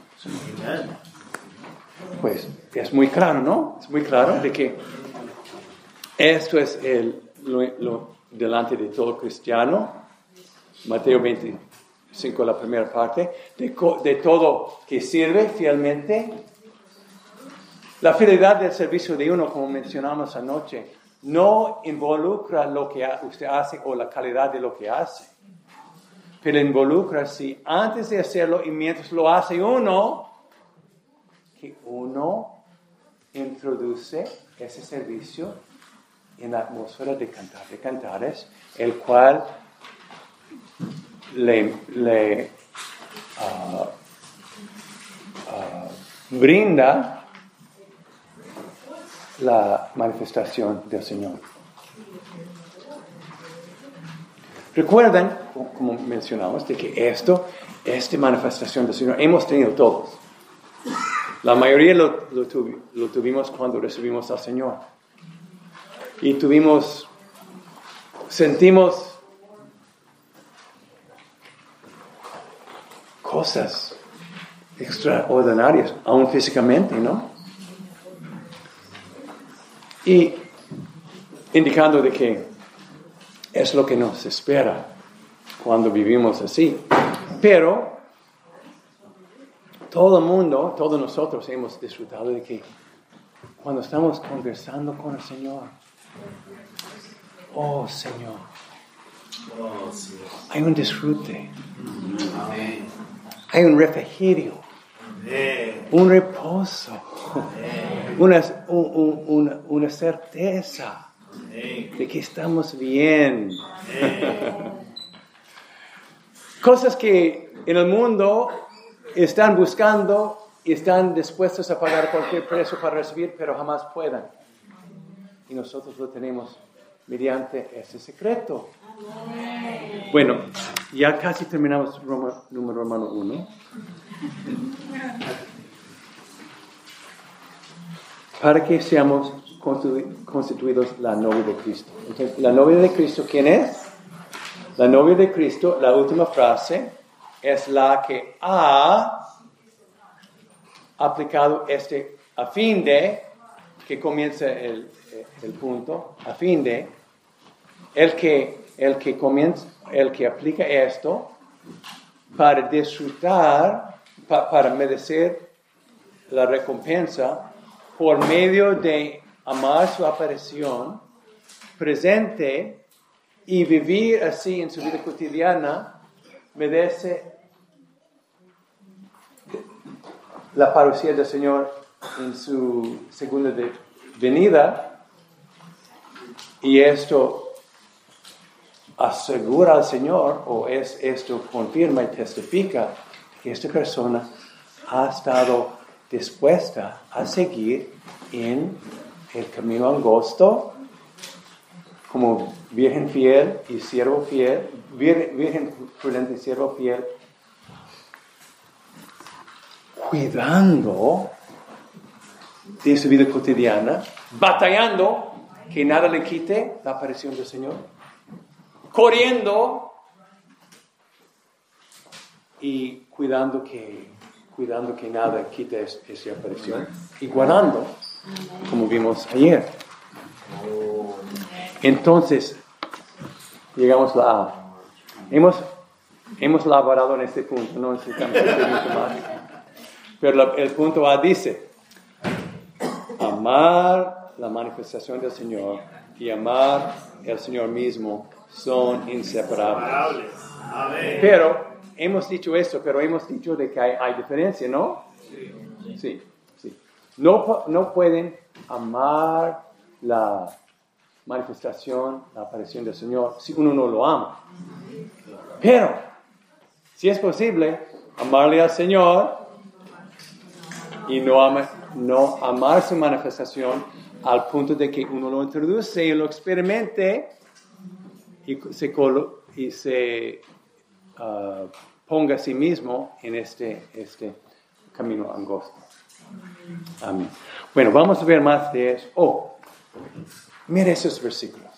Pues es muy claro, ¿no? Es muy claro de que esto es el, lo, lo delante de todo cristiano. Mateo veinticinco, la primera parte, de, de todo que sirve fielmente. La fidelidad del servicio de uno, como mencionamos anoche, no involucra lo que usted hace o la calidad de lo que hace, pero involucra si antes de hacerlo y mientras lo hace uno, que uno introduce ese servicio en la atmósfera de cantar de cantares, el cual le, le uh, uh, brinda la manifestación del Señor. Recuerden, como mencionamos, de que esto, esta manifestación del Señor, hemos tenido todos. La mayoría lo, lo, tuvi, lo tuvimos cuando recibimos al Señor. Y tuvimos, sentimos cosas extraordinarias, aún físicamente, ¿no? Y indicando de que es lo que nos espera cuando vivimos así. Pero todo el mundo, todos nosotros hemos disfrutado de que cuando estamos conversando con el Señor, oh Señor, hay un disfrute, hay un refrigerio, un reposo, una, un, una, una certeza de que estamos bien. Cosas que en el mundo están buscando y están dispuestos a pagar cualquier precio para recibir, pero jamás puedan. Y nosotros lo tenemos mediante este secreto. Bueno, ya casi terminamos Roma, número romano uno. Para que seamos constituidos la novia de Cristo. Entonces, la novia de Cristo, ¿quién es? La novia de Cristo, la última frase, es la que ha aplicado este a fin de, que comienza el, el punto, a fin de, el que, el que comienza, el que aplica esto para disfrutar, pa, para merecer la recompensa por medio de amar su aparición presente y vivir así en su vida cotidiana, merece la parucía del Señor en su segunda de, venida, y esto asegura al Señor, o es, esto confirma y testifica que esta persona ha estado dispuesta a seguir en el camino angosto como virgen fiel y siervo fiel, vir, virgen prudente y siervo fiel, cuidando de su vida cotidiana, batallando que nada le quite la aparición del Señor, corriendo y cuidando que, cuidando que nada quite es, esa aparición, y guardando, como vimos ayer. Entonces, llegamos a la A. Hemos, hemos elaborado en este punto, no necesitamos hacer mucho más. Pero la, el punto A dice, amar la manifestación del Señor y amar el Señor mismo son inseparables. Pero, hemos dicho esto, pero hemos dicho de que hay, hay diferencia, ¿no? Sí. Sí, sí. No, no pueden amar la manifestación, la aparición del Señor, si uno no lo ama. Pero, si es posible, amarle al Señor y no, ama, no amar su manifestación al punto de que uno lo introduce y lo experimente y se, colo, y se uh, ponga a sí mismo en este, este camino angosto. Amén. Bueno, vamos a ver más de eso. Oh, mire esos versículos.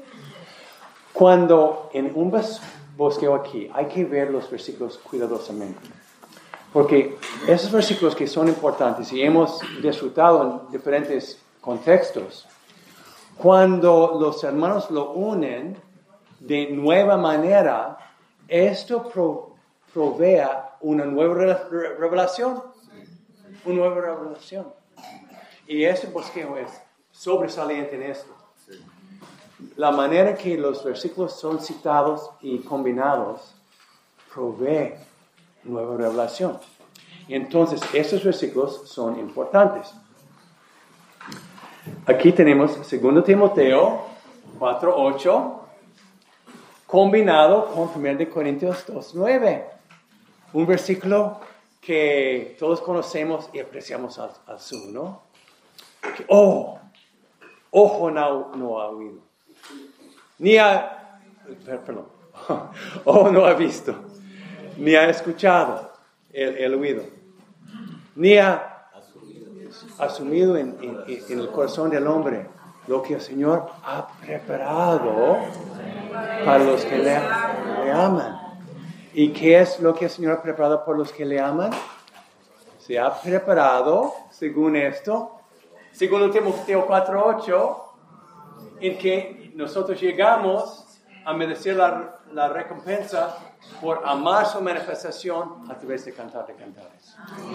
Cuando en un bosqueo aquí, hay que ver los versículos cuidadosamente. Porque esos versículos que son importantes y hemos disfrutado en diferentes contextos, cuando los hermanos lo unen de nueva manera, esto pro, provea una nueva revelación. Una nueva revelación. Y este bosqueo es sobresaliente en esto. La manera que los versículos son citados y combinados provee nueva revelación. Entonces, estos versículos son importantes. Aquí tenemos segundo Timoteo cuatro ocho combinado con primera Corintios dos nueve. Un versículo que todos conocemos y apreciamos al, al sur, ¿no? Que, oh, ojo no, no ha oído, ni ha, perdón, ojo no ha visto, ni ha escuchado el, el oído, ni ha asumido en, en, en el corazón del hombre lo que el Señor ha preparado para los que le, le aman. ¿Y qué es lo que el Señor ha preparado por los que le aman? Se ha preparado, según esto, según Timoteo cuatro ocho, en que nosotros llegamos a merecer la, la recompensa por amar su manifestación a través de cantar de cantares.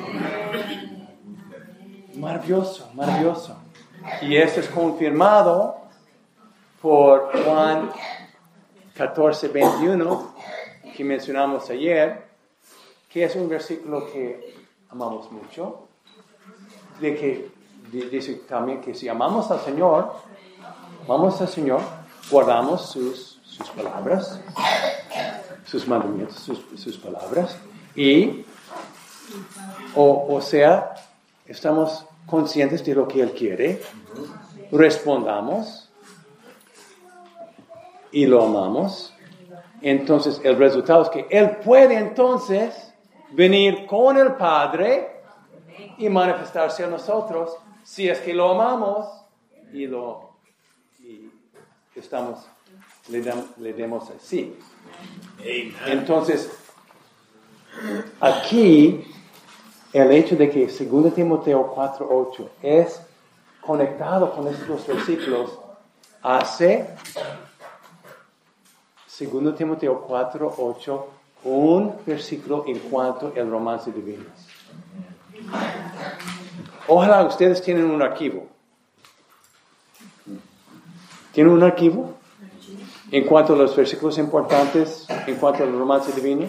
Maravilloso, maravilloso. Y esto es confirmado por Juan catorce veintiuno, que mencionamos ayer, que es un versículo que amamos mucho, de que dice también que si amamos al Señor, amamos al Señor, guardamos sus, sus palabras, sus mandamientos, sus, sus palabras, y, o, o sea, estamos conscientes de lo que Él quiere, respondamos y lo amamos. Entonces, el resultado es que Él puede entonces venir con el Padre y manifestarse a nosotros si es que lo amamos y lo y estamos le, dam, le demos así. Amen. Entonces, aquí el hecho de que dos Timoteo cuatro ocho es conectado con estos versículos hace dos Timoteo cuatro ocho un versículo en cuanto al romance divino. Ojalá ustedes tienen un archivo. ¿Tienen un archivo? En cuanto a los versículos importantes, en cuanto al romance divino.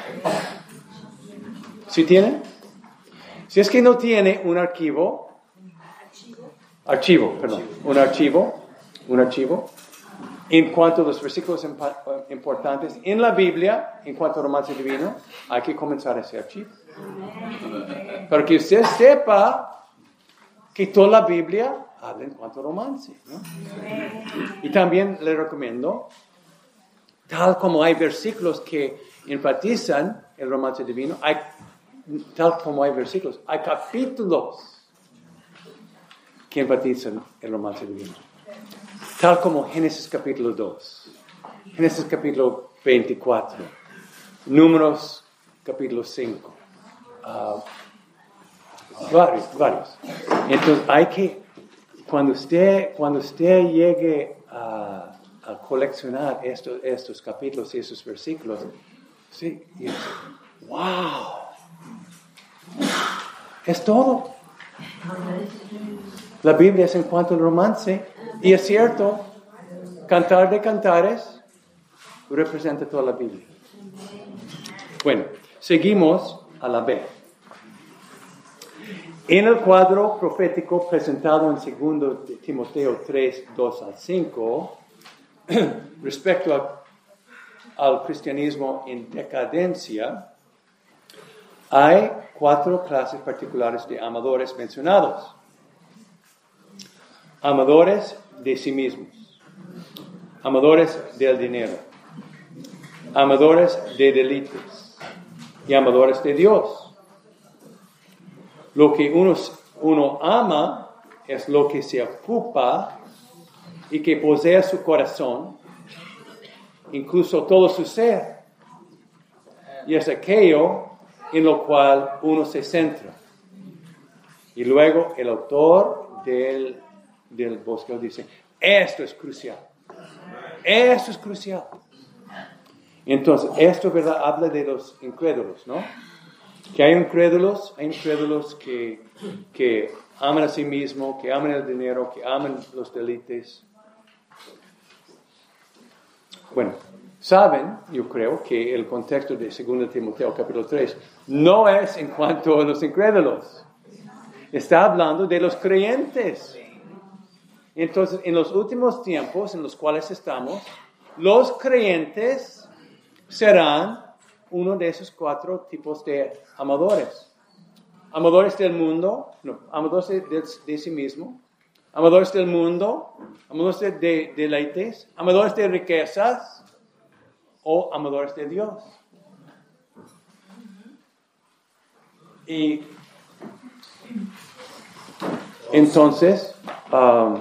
¿Sí tienen? Si es que no tiene un archivo, archivo, perdón, un archivo, un archivo, en cuanto a los versículos importantes en la Biblia, en cuanto al romance divino, hay que comenzar ese archivo. Para que usted sepa que toda la Biblia habla en cuanto al romance, ¿no? Y también le recomiendo, tal como hay versículos que enfatizan el romance divino, hay, tal como hay versículos, hay capítulos que enfatizan el romance divino. Tal como Génesis capítulo dos, Génesis capítulo veinticuatro, Números capítulo cinco, uh, varios, varios. Entonces hay que, cuando usted, cuando usted llegue a, a coleccionar estos, estos capítulos y estos versículos, sí, y es, wow, es todo. La Biblia es en cuanto al romance. Y es cierto, Cantar de Cantares representa toda la Biblia. Bueno, seguimos a la B. En el cuadro profético presentado en dos Timoteo tres, dos al cinco, respecto a, al cristianismo en decadencia, hay cuatro clases particulares de amadores mencionados. Amadores de sí mismos, amadores del dinero, amadores de delitos y amadores de Dios. Lo que uno, uno ama es lo que se ocupa y que posee su corazón, incluso todo su ser, y es aquello en lo cual uno se centra. Y luego el autor del del bosque dice, esto es crucial, esto es crucial. Entonces, esto, ¿verdad? Habla de los incrédulos, ¿no? Que hay incrédulos, hay incrédulos que, que aman a sí mismos, que aman el dinero, que aman los deleites. Bueno, saben, yo creo, que el contexto de dos Timoteo capítulo tres no es en cuanto a los incrédulos. Está hablando de los creyentes. Entonces, en los últimos tiempos en los cuales estamos, los creyentes serán uno de esos cuatro tipos de amadores. Amadores del mundo, no, amadores de, de, de sí mismo, amadores del mundo, amadores de, de deleites, amadores de riquezas o amadores de Dios. Y entonces, um,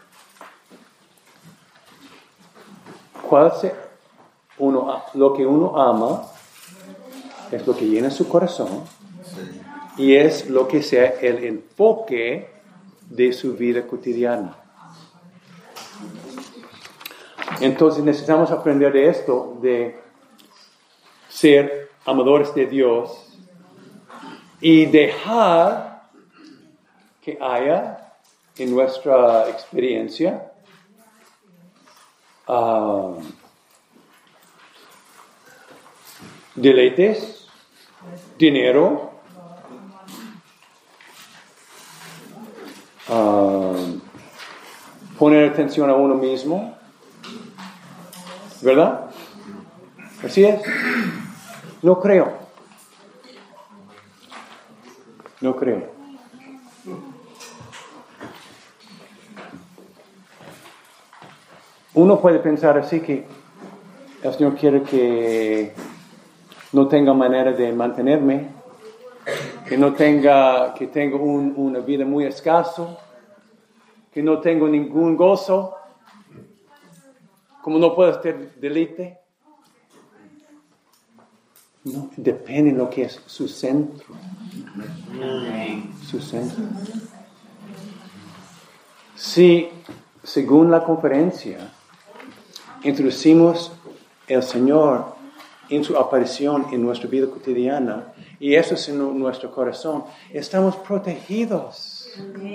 ¿cuál se, uno, lo que uno ama es lo que llena su corazón y es lo que sea el enfoque de su vida cotidiana. Entonces necesitamos aprender de esto, de ser amadores de Dios y dejar que haya en nuestra experiencia uh, deleites, dinero, uh, poner atención a uno mismo, ¿verdad? Así es. No creo. No creo. Uno puede pensar así que el Señor quiere que no tenga manera de mantenerme, que no tenga, que tenga un, una vida muy escaso, que no tengo ningún gozo, como no puedo tener deleite. No, depende de lo que es su centro. Su centro. Si, según la conferencia, introducimos el Señor en su aparición en nuestra vida cotidiana, y eso es en nuestro corazón, estamos protegidos.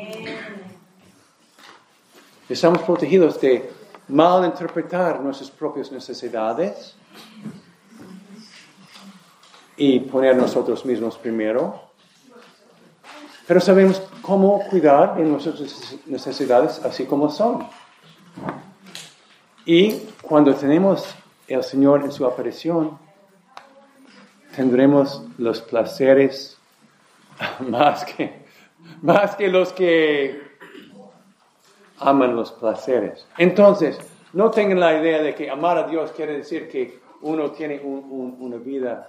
Estamos protegidos de malinterpretar nuestras propias necesidades y poner nosotros mismos primero. Pero sabemos cómo cuidar de nuestras necesidades así como son. Y cuando tenemos el Señor en su aparición, tendremos los placeres más que, más que los que aman los placeres. Entonces, no tengan la idea de que amar a Dios quiere decir que uno tiene un, un, una vida.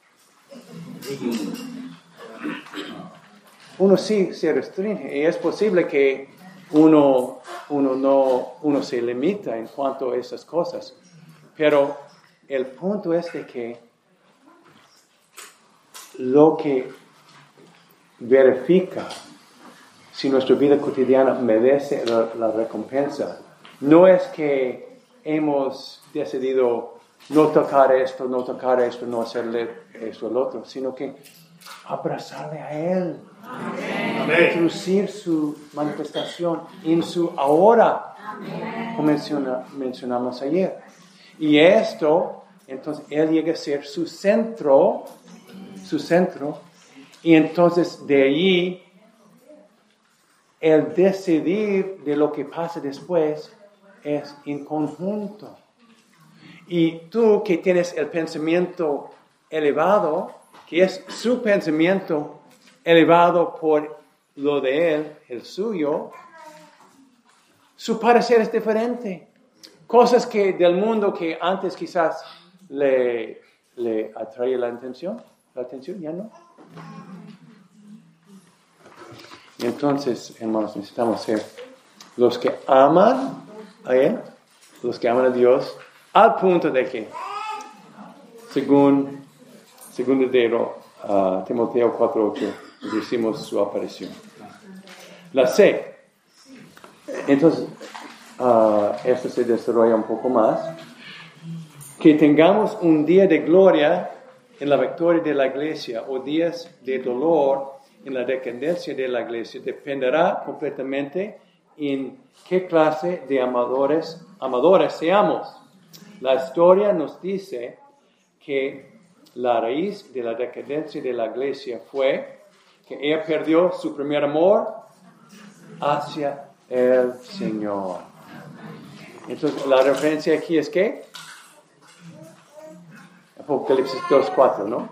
Uno sí se restringe y es posible que uno, uno, no, uno se limita en cuanto a esas cosas. Pero el punto es de que lo que verifica si nuestra vida cotidiana merece la, la recompensa no es que hemos decidido no tocar esto, no tocar esto, no hacerle esto al otro, sino que abrazarle a Él. Introducir su manifestación en su ahora, como menciona, mencionamos ayer. Y esto, entonces, Él llega a ser su centro, su centro, y entonces de allí, el decidir de lo que pasa después es en conjunto. Y tú que tienes el pensamiento elevado, que es su pensamiento elevado por lo de Él, el suyo, su parecer es diferente. Cosas que del mundo que antes quizás le, le atrae la atención, la atención ya no. Y entonces, hermanos, necesitamos ser los que aman a Él, los que aman a Dios, al punto de que, según, según de uh, Timoteo cuatro ocho, decimos su aparición. La C. Entonces, uh, esto se desarrolla un poco más. Que tengamos un día de gloria en la victoria de la iglesia o días de dolor en la decadencia de la iglesia dependerá completamente en qué clase de amadores, amadores seamos. La historia nos dice que la raíz de la decadencia de la iglesia fue que ella perdió su primer amor hacia el Señor. Entonces, la referencia aquí es que Apocalipsis dos cuatro, ¿no?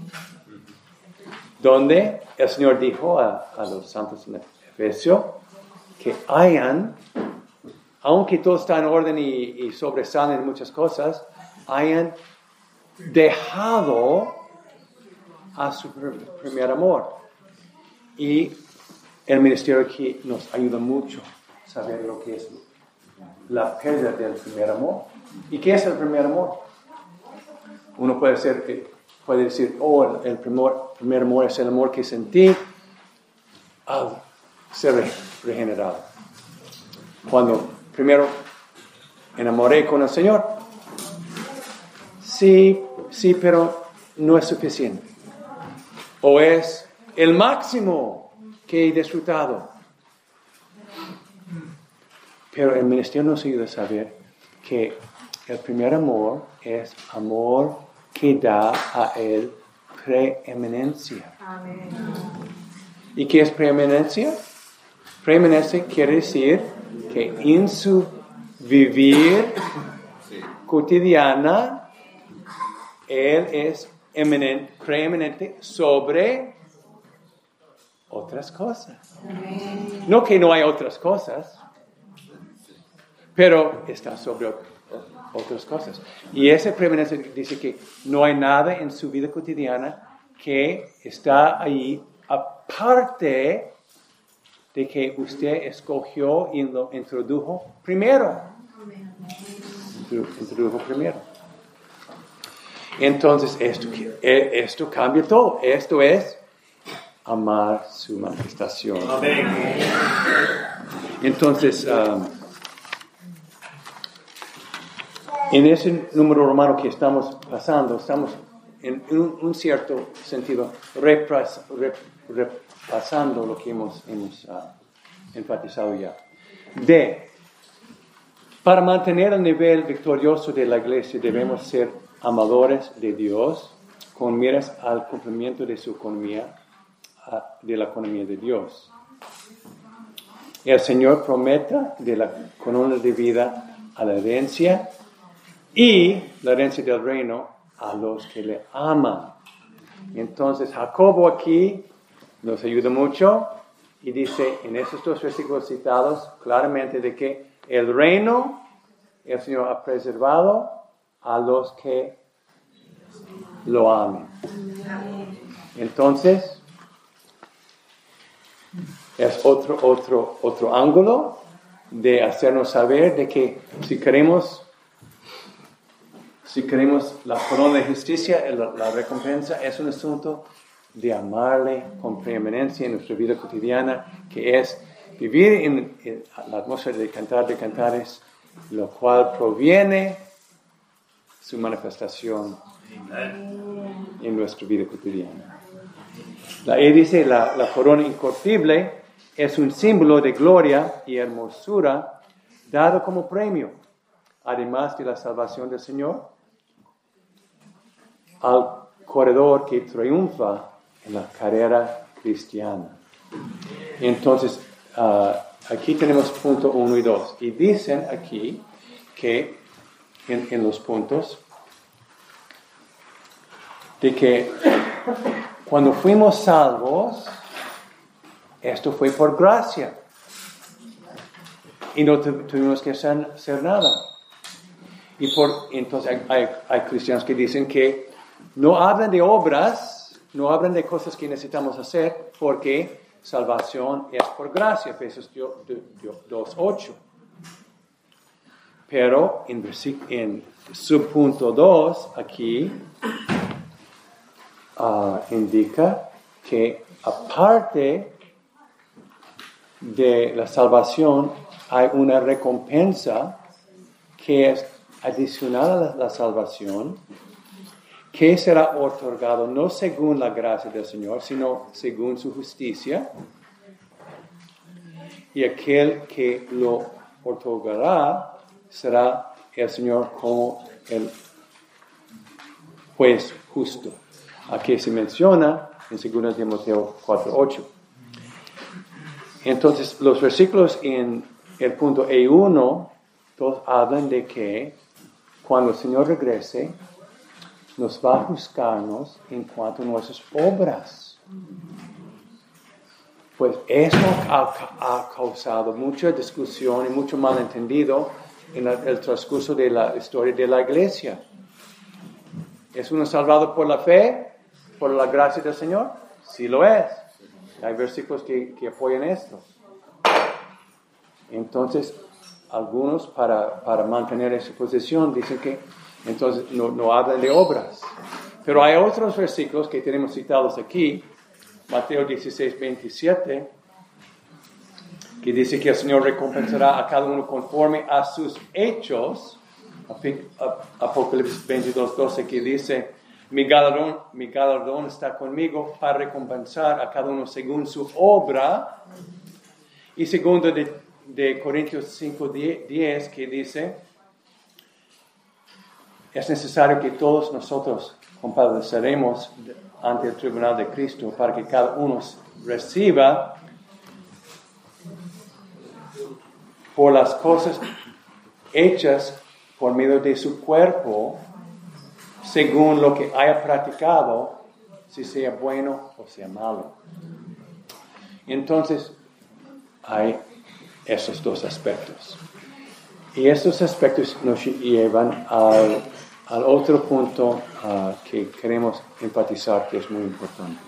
Donde el Señor dijo a, a los santos en Efesios que hayan, aunque todo está en orden y, y sobresalen muchas cosas, hayan dejado a su primer amor. Y el ministerio aquí nos ayuda mucho a saber lo que es la pérdida del primer amor. ¿Y qué es el primer amor? Uno puede, ser, puede decir, oh, el primer, primer amor es el amor que sentí al ser regenerado. Cuando primero enamoré con el Señor, sí, sí, pero no es suficiente. O es el máximo que he disfrutado. Pero el ministerio nos ayuda a saber que el primer amor es amor que da a Él preeminencia. Amén. ¿Y qué es preeminencia? Preeminencia quiere decir que en su vivir cotidiana Él es eminente, preeminente sobre otras cosas. No que no hay otras cosas, pero está sobre otras cosas. Y esa preeminencia dice que no hay nada en su vida cotidiana que está ahí aparte de que usted escogió y lo introdujo primero. Introdujo primero. Entonces, esto, esto cambia todo. Esto es amar su manifestación. Amén. Entonces, um, en ese número romano que estamos pasando, estamos en un, un cierto sentido repras, rep, repasando lo que hemos, hemos uh, enfatizado ya. D. Para mantener el nivel victorioso de la iglesia debemos ser amadores de Dios con miras al cumplimiento de su economía, de la economía de Dios. El Señor prometa de la corona de vida a la herencia y la herencia del reino a los que le aman. Entonces Jacobo aquí nos ayuda mucho y dice en esos dos versículos citados claramente de que el reino el Señor ha preservado a los que lo amen. Entonces es otro, otro, otro ángulo de hacernos saber de que si queremos, si queremos la corona de justicia, la, la recompensa es un asunto de amarle con preeminencia en nuestra vida cotidiana, que es vivir en, en la atmósfera de cantar de cantares, lo cual proviene su manifestación en nuestra vida cotidiana. La E dice, la, la corona incorruptible es un símbolo de gloria y hermosura dado como premio, además de la salvación del Señor, al corredor que triunfa en la carrera cristiana. Entonces, uh, aquí tenemos punto uno y dos. Y dicen aquí que en, en los puntos de que cuando fuimos salvos, esto fue por gracia. Y no tu, tuvimos que hacer, hacer nada. Y por, entonces hay, hay, hay cristianos que dicen que no hablan de obras, no hablan de cosas que necesitamos hacer, porque salvación es por gracia, Efesios dos ocho. Pero en, en subpunto dos, aquí, uh, indica que aparte de la salvación, hay una recompensa que es adicional a la, la salvación, que será otorgado no según la gracia del Señor, sino según su justicia. Y aquel que lo otorgará será el Señor como el juez justo. Aquí se menciona en segundo Timoteo cuatro ocho. Entonces, los versículos en el punto E uno, todos hablan de que cuando el Señor regrese, nos va a juzgarnos en cuanto a nuestras obras. Pues eso ha, ha causado mucha discusión y mucho malentendido en la, el transcurso de la historia de la iglesia. ¿Es uno salvado por la fe, por la gracia del Señor? Sí lo es. Hay versículos que, que apoyan esto. Entonces, algunos para, para mantener esa posición dicen que entonces no, no hablan de obras. Pero hay otros versículos que tenemos citados aquí, Mateo dieciséis veintisiete, que dice que el Señor recompensará a cada uno conforme a sus hechos. Apocalipsis veintidós doce, que dice, mi galardón, mi galardón está conmigo para recompensar a cada uno según su obra. Y segundo de, de Corintios cinco diez, que dice, es necesario que todos nosotros compareceremos ante el tribunal de Cristo para que cada uno reciba por las cosas hechas por medio de su cuerpo, según lo que haya practicado, si sea bueno o sea malo. Entonces, hay esos dos aspectos. Y estos aspectos nos llevan al, al otro punto uh, que queremos enfatizar, que es muy importante.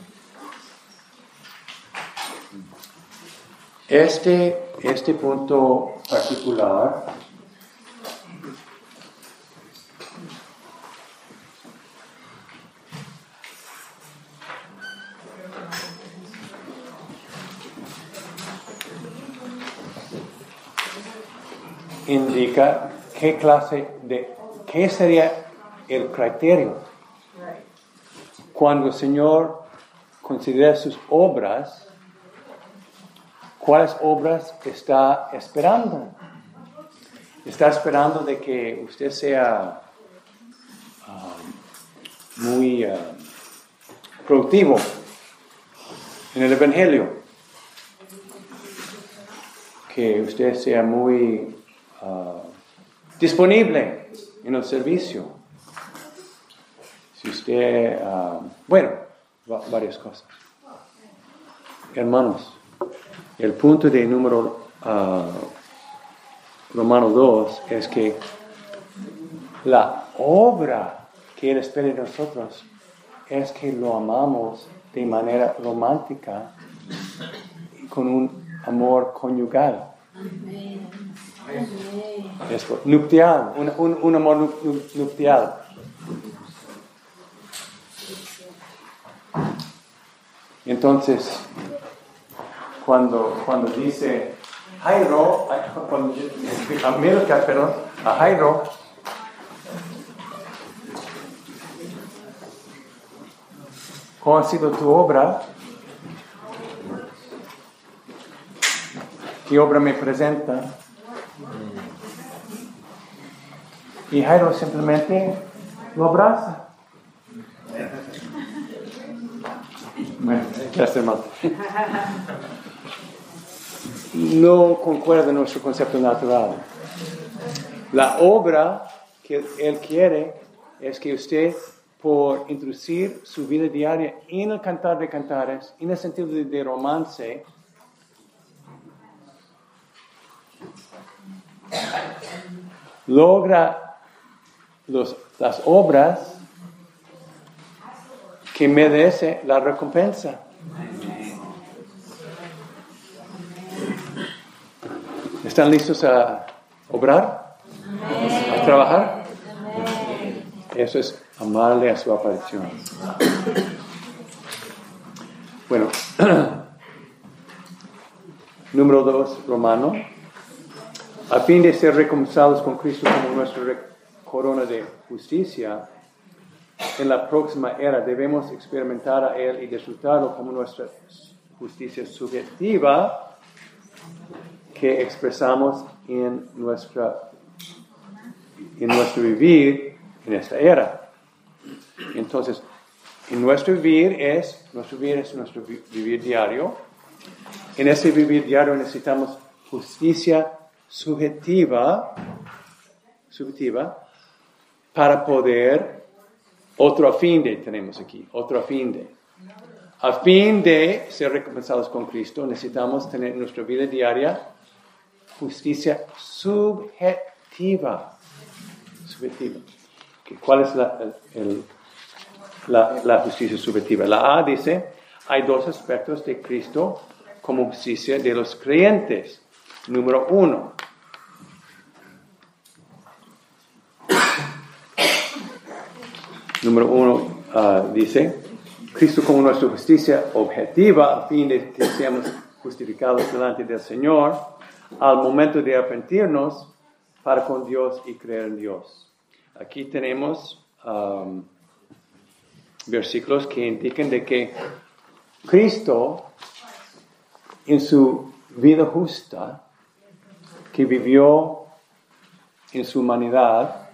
Este, este punto particular indica qué clase de, qué sería el criterio cuando el Señor considera sus obras, cuáles obras está esperando. Está esperando de que usted sea um, muy uh, productivo en el Evangelio, que usted sea muy Uh, disponible en el servicio. Si usted, uh, bueno, va, varias cosas. Hermanos, el punto de número uh, Romano dos es que la obra que Él espera de nosotros es que lo amamos de manera romántica y con un amor conyugal. Amén. Es nupcial, un, un, un amor nupcial. Entonces, cuando, cuando dice Jairo, cuando, a Milka, perdón, a Jairo, ¿cómo ha sido tu obra? ¿Qué obra me presenta? Y Jairo simplemente lo abraza. Bueno, gracias, hermano. No concuerda nuestro concepto natural. La obra que Él quiere es que usted, por introducir su vida diaria en el cantar de cantares, en el sentido de, de romance, logra los, las obras que merece la recompensa. ¿Están listos a obrar? ¿A trabajar? Eso es amarle a su aparición. Bueno, número dos, Romano. A fin de ser reconciliados con Cristo como nuestra corona de justicia, en la próxima era debemos experimentar a Él y disfrutarlo como nuestra justicia subjetiva que expresamos en, nuestra, en nuestro vivir en esta era. Entonces, en nuestro vivir es, nuestro vivir es nuestro vivir diario. En ese vivir diario necesitamos justicia subjetiva, subjetiva, para poder, otro a fin de, tenemos aquí, otro a fin de. A fin de ser recompensados con Cristo, necesitamos tener en nuestra vida diaria justicia subjetiva. Subjetiva. ¿Cuál es la, el, la, la justicia subjetiva? La A dice, hay dos aspectos de Cristo como justicia de los creyentes. Número uno. Número uno uh, dice, Cristo como nuestra justicia objetiva, a fin de que seamos justificados delante del Señor, al momento de arrepentirnos para con Dios y creer en Dios. Aquí tenemos um, versículos que indican de que Cristo, en su vida justa, que vivió en su humanidad,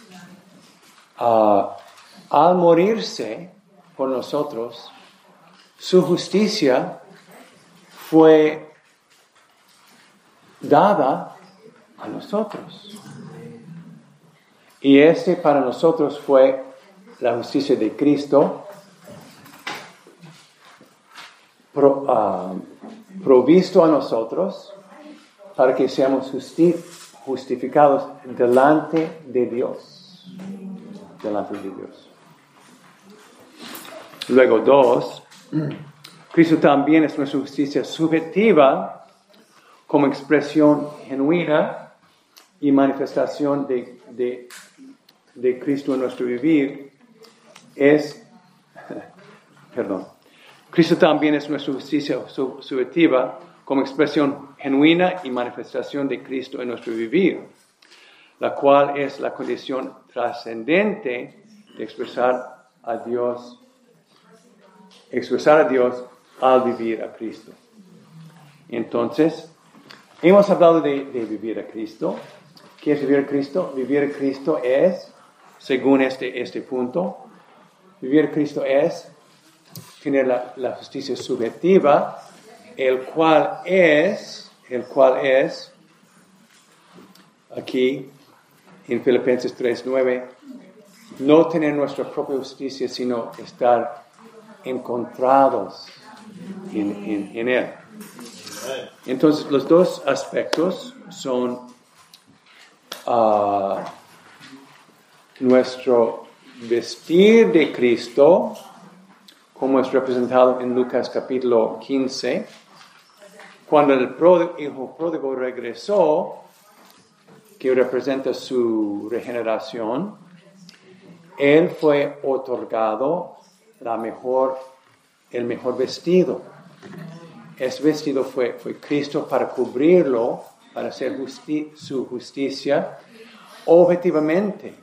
uh, al morirse por nosotros, su justicia fue dada a nosotros. Y este para nosotros fue la justicia de Cristo pro, uh, provisto a nosotros para que seamos justi- justificados delante de Dios. Delante de Dios. Luego, dos, Cristo también es nuestra justicia subjetiva como expresión genuina y manifestación de, de, de Cristo en nuestro vivir. Es, perdón, Cristo también es nuestra justicia sub, subjetiva como expresión genuina y manifestación de Cristo en nuestro vivir, la cual es la condición trascendente de expresar a Dios, expresar a Dios al vivir a Cristo. Entonces, hemos hablado de, de vivir a Cristo. ¿Qué es vivir a Cristo? Vivir a Cristo es, según este, este punto, vivir a Cristo es tener la, la justicia subjetiva, el cual es, el cual es, aquí en Filipenses tres nueve, no tener nuestra propia justicia, sino estar encontrados en, en, en Él. Entonces, los dos aspectos son uh, nuestro vestir de Cristo, como es representado en Lucas capítulo quince, cuando el pródigo, hijo pródigo regresó, que representa su regeneración, él fue otorgado la mejor, el mejor vestido. Ese vestido fue, fue Cristo para cubrirlo, para hacer justi- su justicia objetivamente.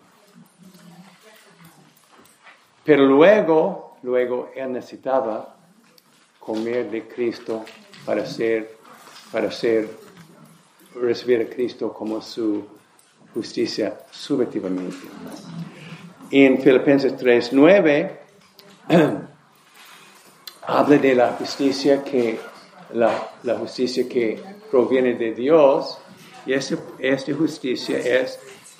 Pero luego, luego él necesitaba comer de Cristo para ser, para ser, recibir a Cristo como su justicia subjetivamente. En Filipenses tres nueve habla de la justicia que la, la justicia que proviene de Dios, y esta, esta justicia es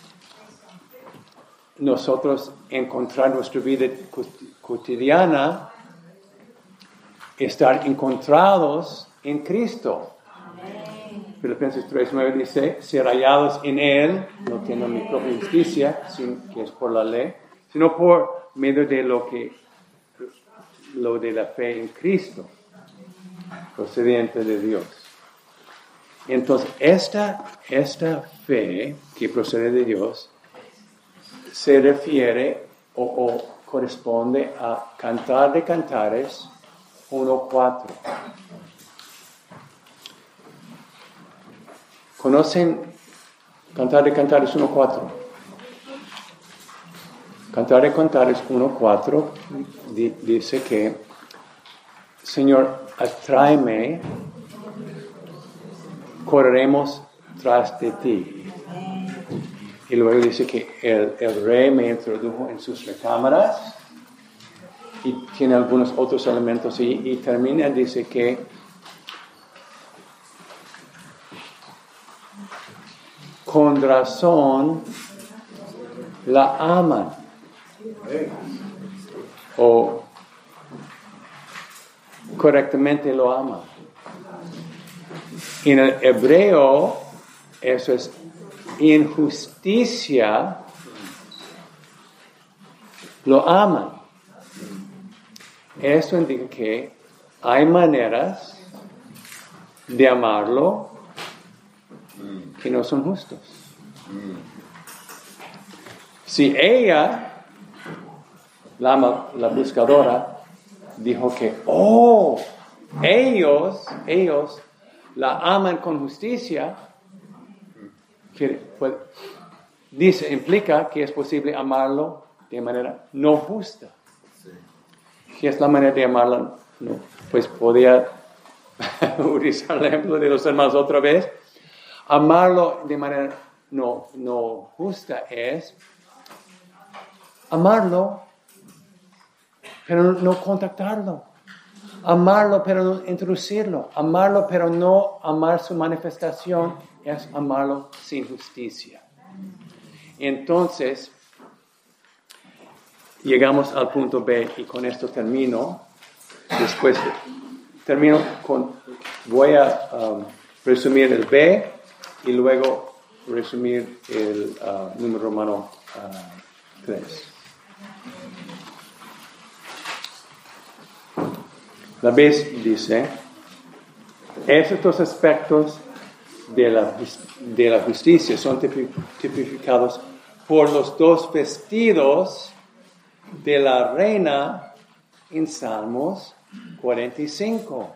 nosotros encontrar nuestra vida cotidiana, estar encontrados en Cristo. Amén. Filipenses tres nueve dice, ser hallados en Él, no tengo mi propia justicia, sin, que es por la ley, sino por medio de lo que lo de la fe en Cristo, procedente de Dios. Entonces, esta, esta fe que procede de Dios se refiere o, o corresponde a Cantar de Cantares uno cuatro. ¿Conocen Cantar de Cantares uno cuatro? Cantar de Cantares uno cuatro di, dice que, Señor, atráeme, correremos tras de ti. Y luego dice que el, el rey me introdujo en sus recámaras y tiene algunos otros elementos y, y termina, dice que con razón la aman. O correctamente lo aman. En el hebreo, eso es injusticia, lo aman. Esto indica que hay maneras de amarlo que no son justos. Si ella, la, la buscadora, dijo que, oh, ellos, ellos la aman con justicia, que, pues, dice, implica que es posible amarlo de manera no justa. Si es la manera de amarla, no, pues podía utilizar el ejemplo de los hermanos otra vez. Amarlo de manera no, no justa es amarlo, pero no contactarlo. Amarlo, pero no introducirlo. Amarlo, pero no amar su manifestación, es amarlo sin justicia. Entonces, llegamos al punto B y con esto termino. Después termino con, voy a um, resumir el B y luego resumir el uh, número romano uh, tres. La B dice, estos dos aspectos de la, de la justicia son tipificados por los dos vestidos de la reina en Salmos cuarenta y cinco.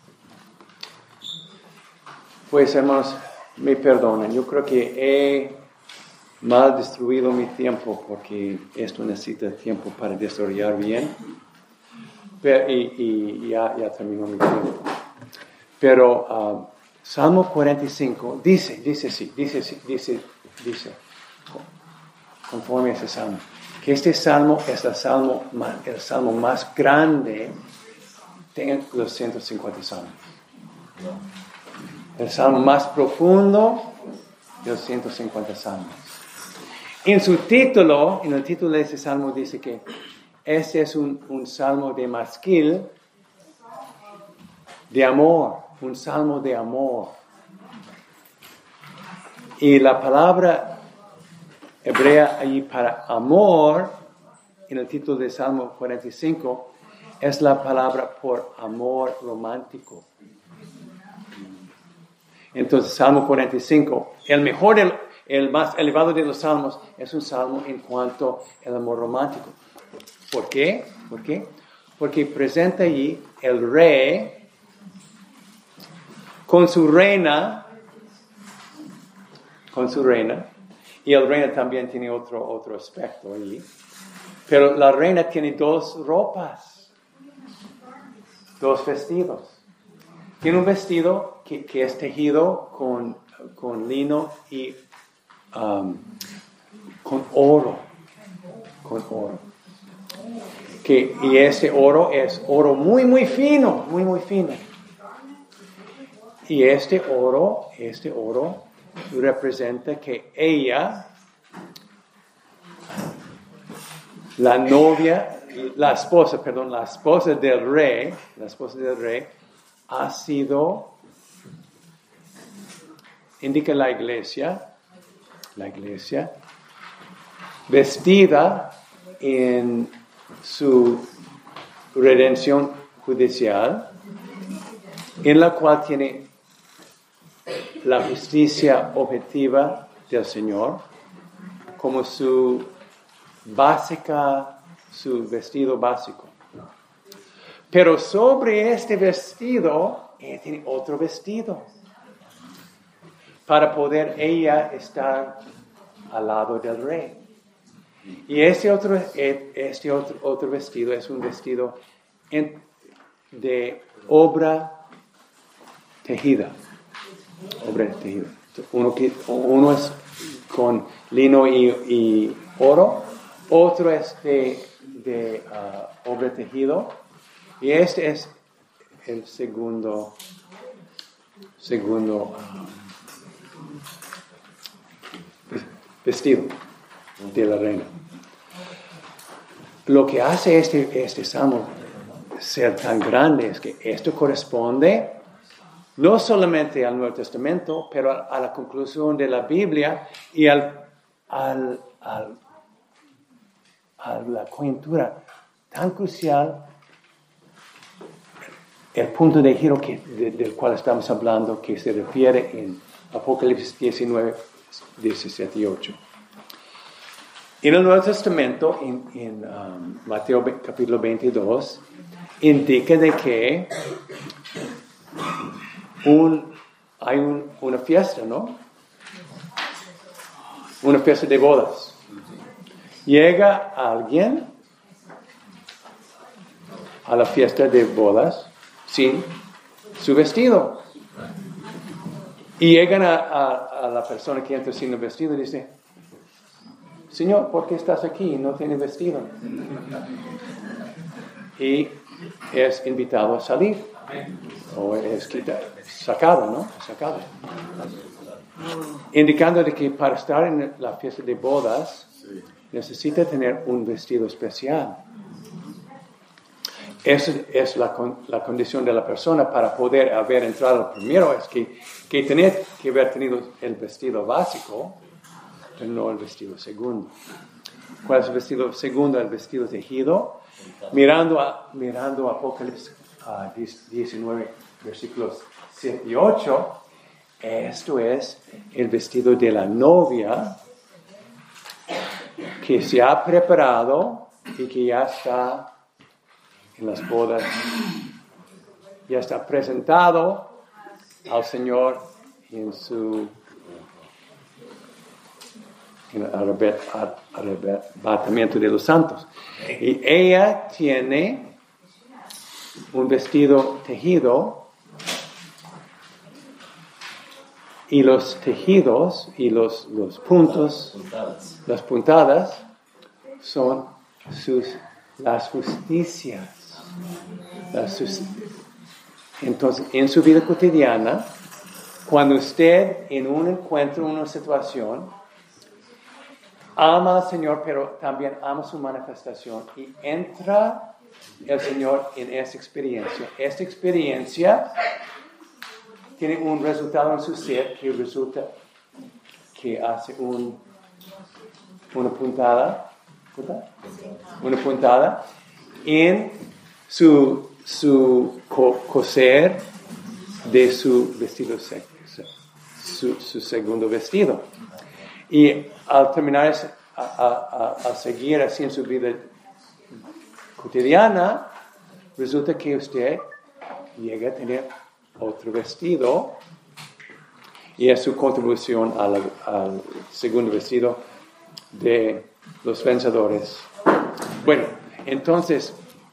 Pues hermanos, me perdonen, yo creo que he mal distribuido mi tiempo porque esto necesita tiempo para desarrollar bien. Pero, y, y ya, ya terminó mi tiempo. Pero uh, Salmo cuarenta y cinco dice, dice sí, dice, sí, dice, dice, conforme a ese salmo, que este salmo es el salmo, el salmo más grande de los ciento cincuenta salmos. El salmo más profundo de los ciento cincuenta salmos. En su título, en el título de ese salmo dice que este es un, un salmo de masquil, de amor, un salmo de amor. Y la palabra hebrea allí para amor, en el título de Salmo cuarenta y cinco, es la palabra por amor romántico. Entonces, Salmo cuarenta y cinco, el mejor, el, el más elevado de los salmos, es un salmo en cuanto al amor romántico. ¿Por qué? ¿Por qué? Porque presenta allí el rey con su reina, con su reina, y el reina también tiene otro, otro aspecto allí. Pero la reina tiene dos ropas, dos vestidos. Tiene un vestido que, que es tejido con, con lino y um, con oro, con oro. Que, y ese oro es oro muy, muy fino, muy, muy fino. Y este oro, este oro representa que ella, la novia, la esposa, perdón, la esposa del rey, la esposa del rey, ha sido, indica la iglesia, la iglesia, vestida en su redención judicial, en la cual tiene la justicia objetiva del Señor como su básica, su vestido básico. Pero sobre este vestido, ella tiene otro vestido para poder ella estar al lado del rey. Y este otro, este otro, otro vestido es un vestido en, de obra tejida. Obra tejida. Uno, uno es con lino y, y oro, otro es de, de uh, obra tejido, y este es el segundo, segundo uh, vestido de la reina. Lo que hace este, este salmo ser tan grande es que esto corresponde no solamente al Nuevo Testamento, pero a, a la conclusión de la Biblia y al, al, al, a la coyuntura tan crucial, el punto de giro que, de, del cual estamos hablando, que se refiere en Apocalipsis diecinueve, diecisiete y ocho. En el Nuevo Testamento, en, en um, Mateo capítulo veintidós, indica de que un, hay un, una fiesta, ¿no? Una fiesta de bodas. Llega alguien a la fiesta de bodas sin su vestido. Y llegan a, a, a la persona que entra sin el vestido y dice: Señor, ¿por qué estás aquí? No tienes vestido. Y es invitado a salir. O es quitado, sacado, ¿no? Sacado. Indicando de que para estar en la fiesta de bodas necesita tener un vestido especial. Esa es la, la condición de la persona para poder haber entrado primero, es que, que tener que haber tenido el vestido básico, pero no el vestido segundo. ¿Cuál es el vestido segundo? El vestido tejido. Mirando a, mirando Apocalipsis uh, diecinueve, versículos siete y ocho, esto es el vestido de la novia que se ha preparado y que ya está en las bodas, ya está presentado al Señor en su en el arrebatamiento de los santos. Y ella tiene un vestido tejido, y los tejidos y los, los puntos, Puntadas. las puntadas, son sus, las justicias. Las just- Entonces, en su vida cotidiana, cuando usted en un encuentro, en una situación, ama al Señor, pero también ama su manifestación, y entra el Señor en esa experiencia. Esta experiencia tiene un resultado en su ser que resulta que hace un, una puntada, ¿puntada? Una puntada en su, su co- coser de su vestido seco, su, su segundo vestido. Y al terminar, ese- a, a, a, a seguir así en su vida cotidiana, resulta que usted llega a tener otro vestido, y es su contribución al, al segundo vestido de los vencedores. Bueno, entonces,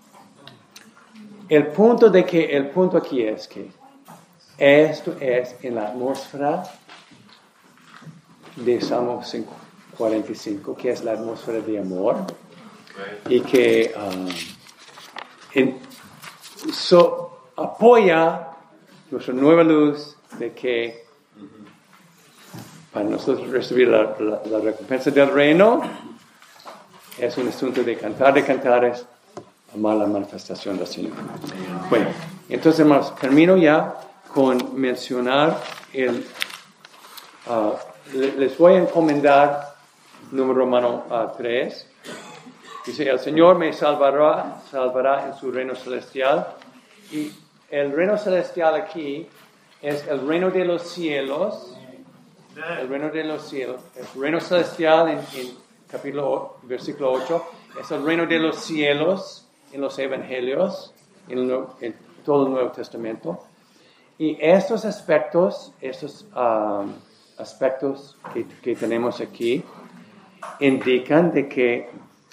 el punto de que el punto aquí es que esto es en la atmósfera de Salmo cuarenta y cinco, que es la atmósfera de amor, y que um, en, so, apoya nuestra nueva luz de que para nosotros recibir la, la, la recompensa del reino es un asunto de cantar de cantares, amar la manifestación del Señor. Bueno, entonces, hermanos, termino ya con mencionar el... Uh, les voy a encomendar número romano uh, tres. Dice, el Señor me salvará, salvará en su reino celestial. Y el reino celestial aquí es el reino de los cielos. El reino de los cielos. El reino celestial en, en capítulo, versículo ocho, es el reino de los cielos en los evangelios, en, el, en todo el Nuevo Testamento. Y estos aspectos, estos um, aspectos que, que tenemos aquí, indican de que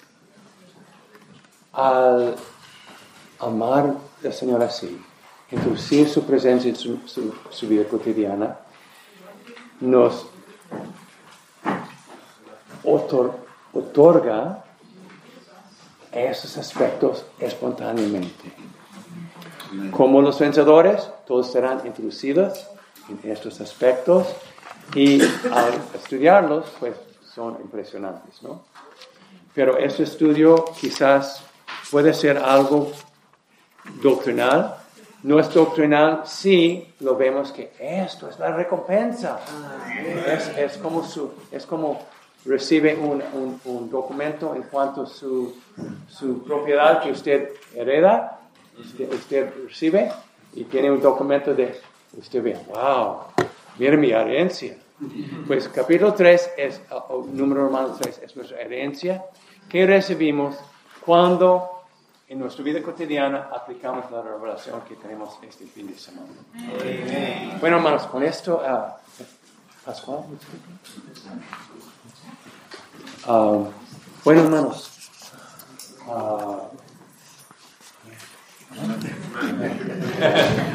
al amar al Señor así, introducir su presencia en su, su, su vida cotidiana, nos otor, otorga esos aspectos espontáneamente. Como los vencedores, todos serán introducidos en estos aspectos, y al estudiarlos, pues son impresionantes, ¿no? Pero este estudio quizás puede ser algo doctrinal. No es doctrinal si lo vemos que esto es la recompensa. Es, es, como, su, es como recibe un, un, un documento en cuanto a su, su propiedad que usted hereda, usted, usted recibe, y tiene un documento de, usted ve, wow, mira mi herencia. Pues capítulo tres, es, o número romano tres, es nuestra herencia que recibimos cuando en nuestra vida cotidiana aplicamos la revelación que tenemos este fin de semana. Amen. Bueno, hermanos, con esto, uh, Pascual, uh, bueno, hermanos, uh,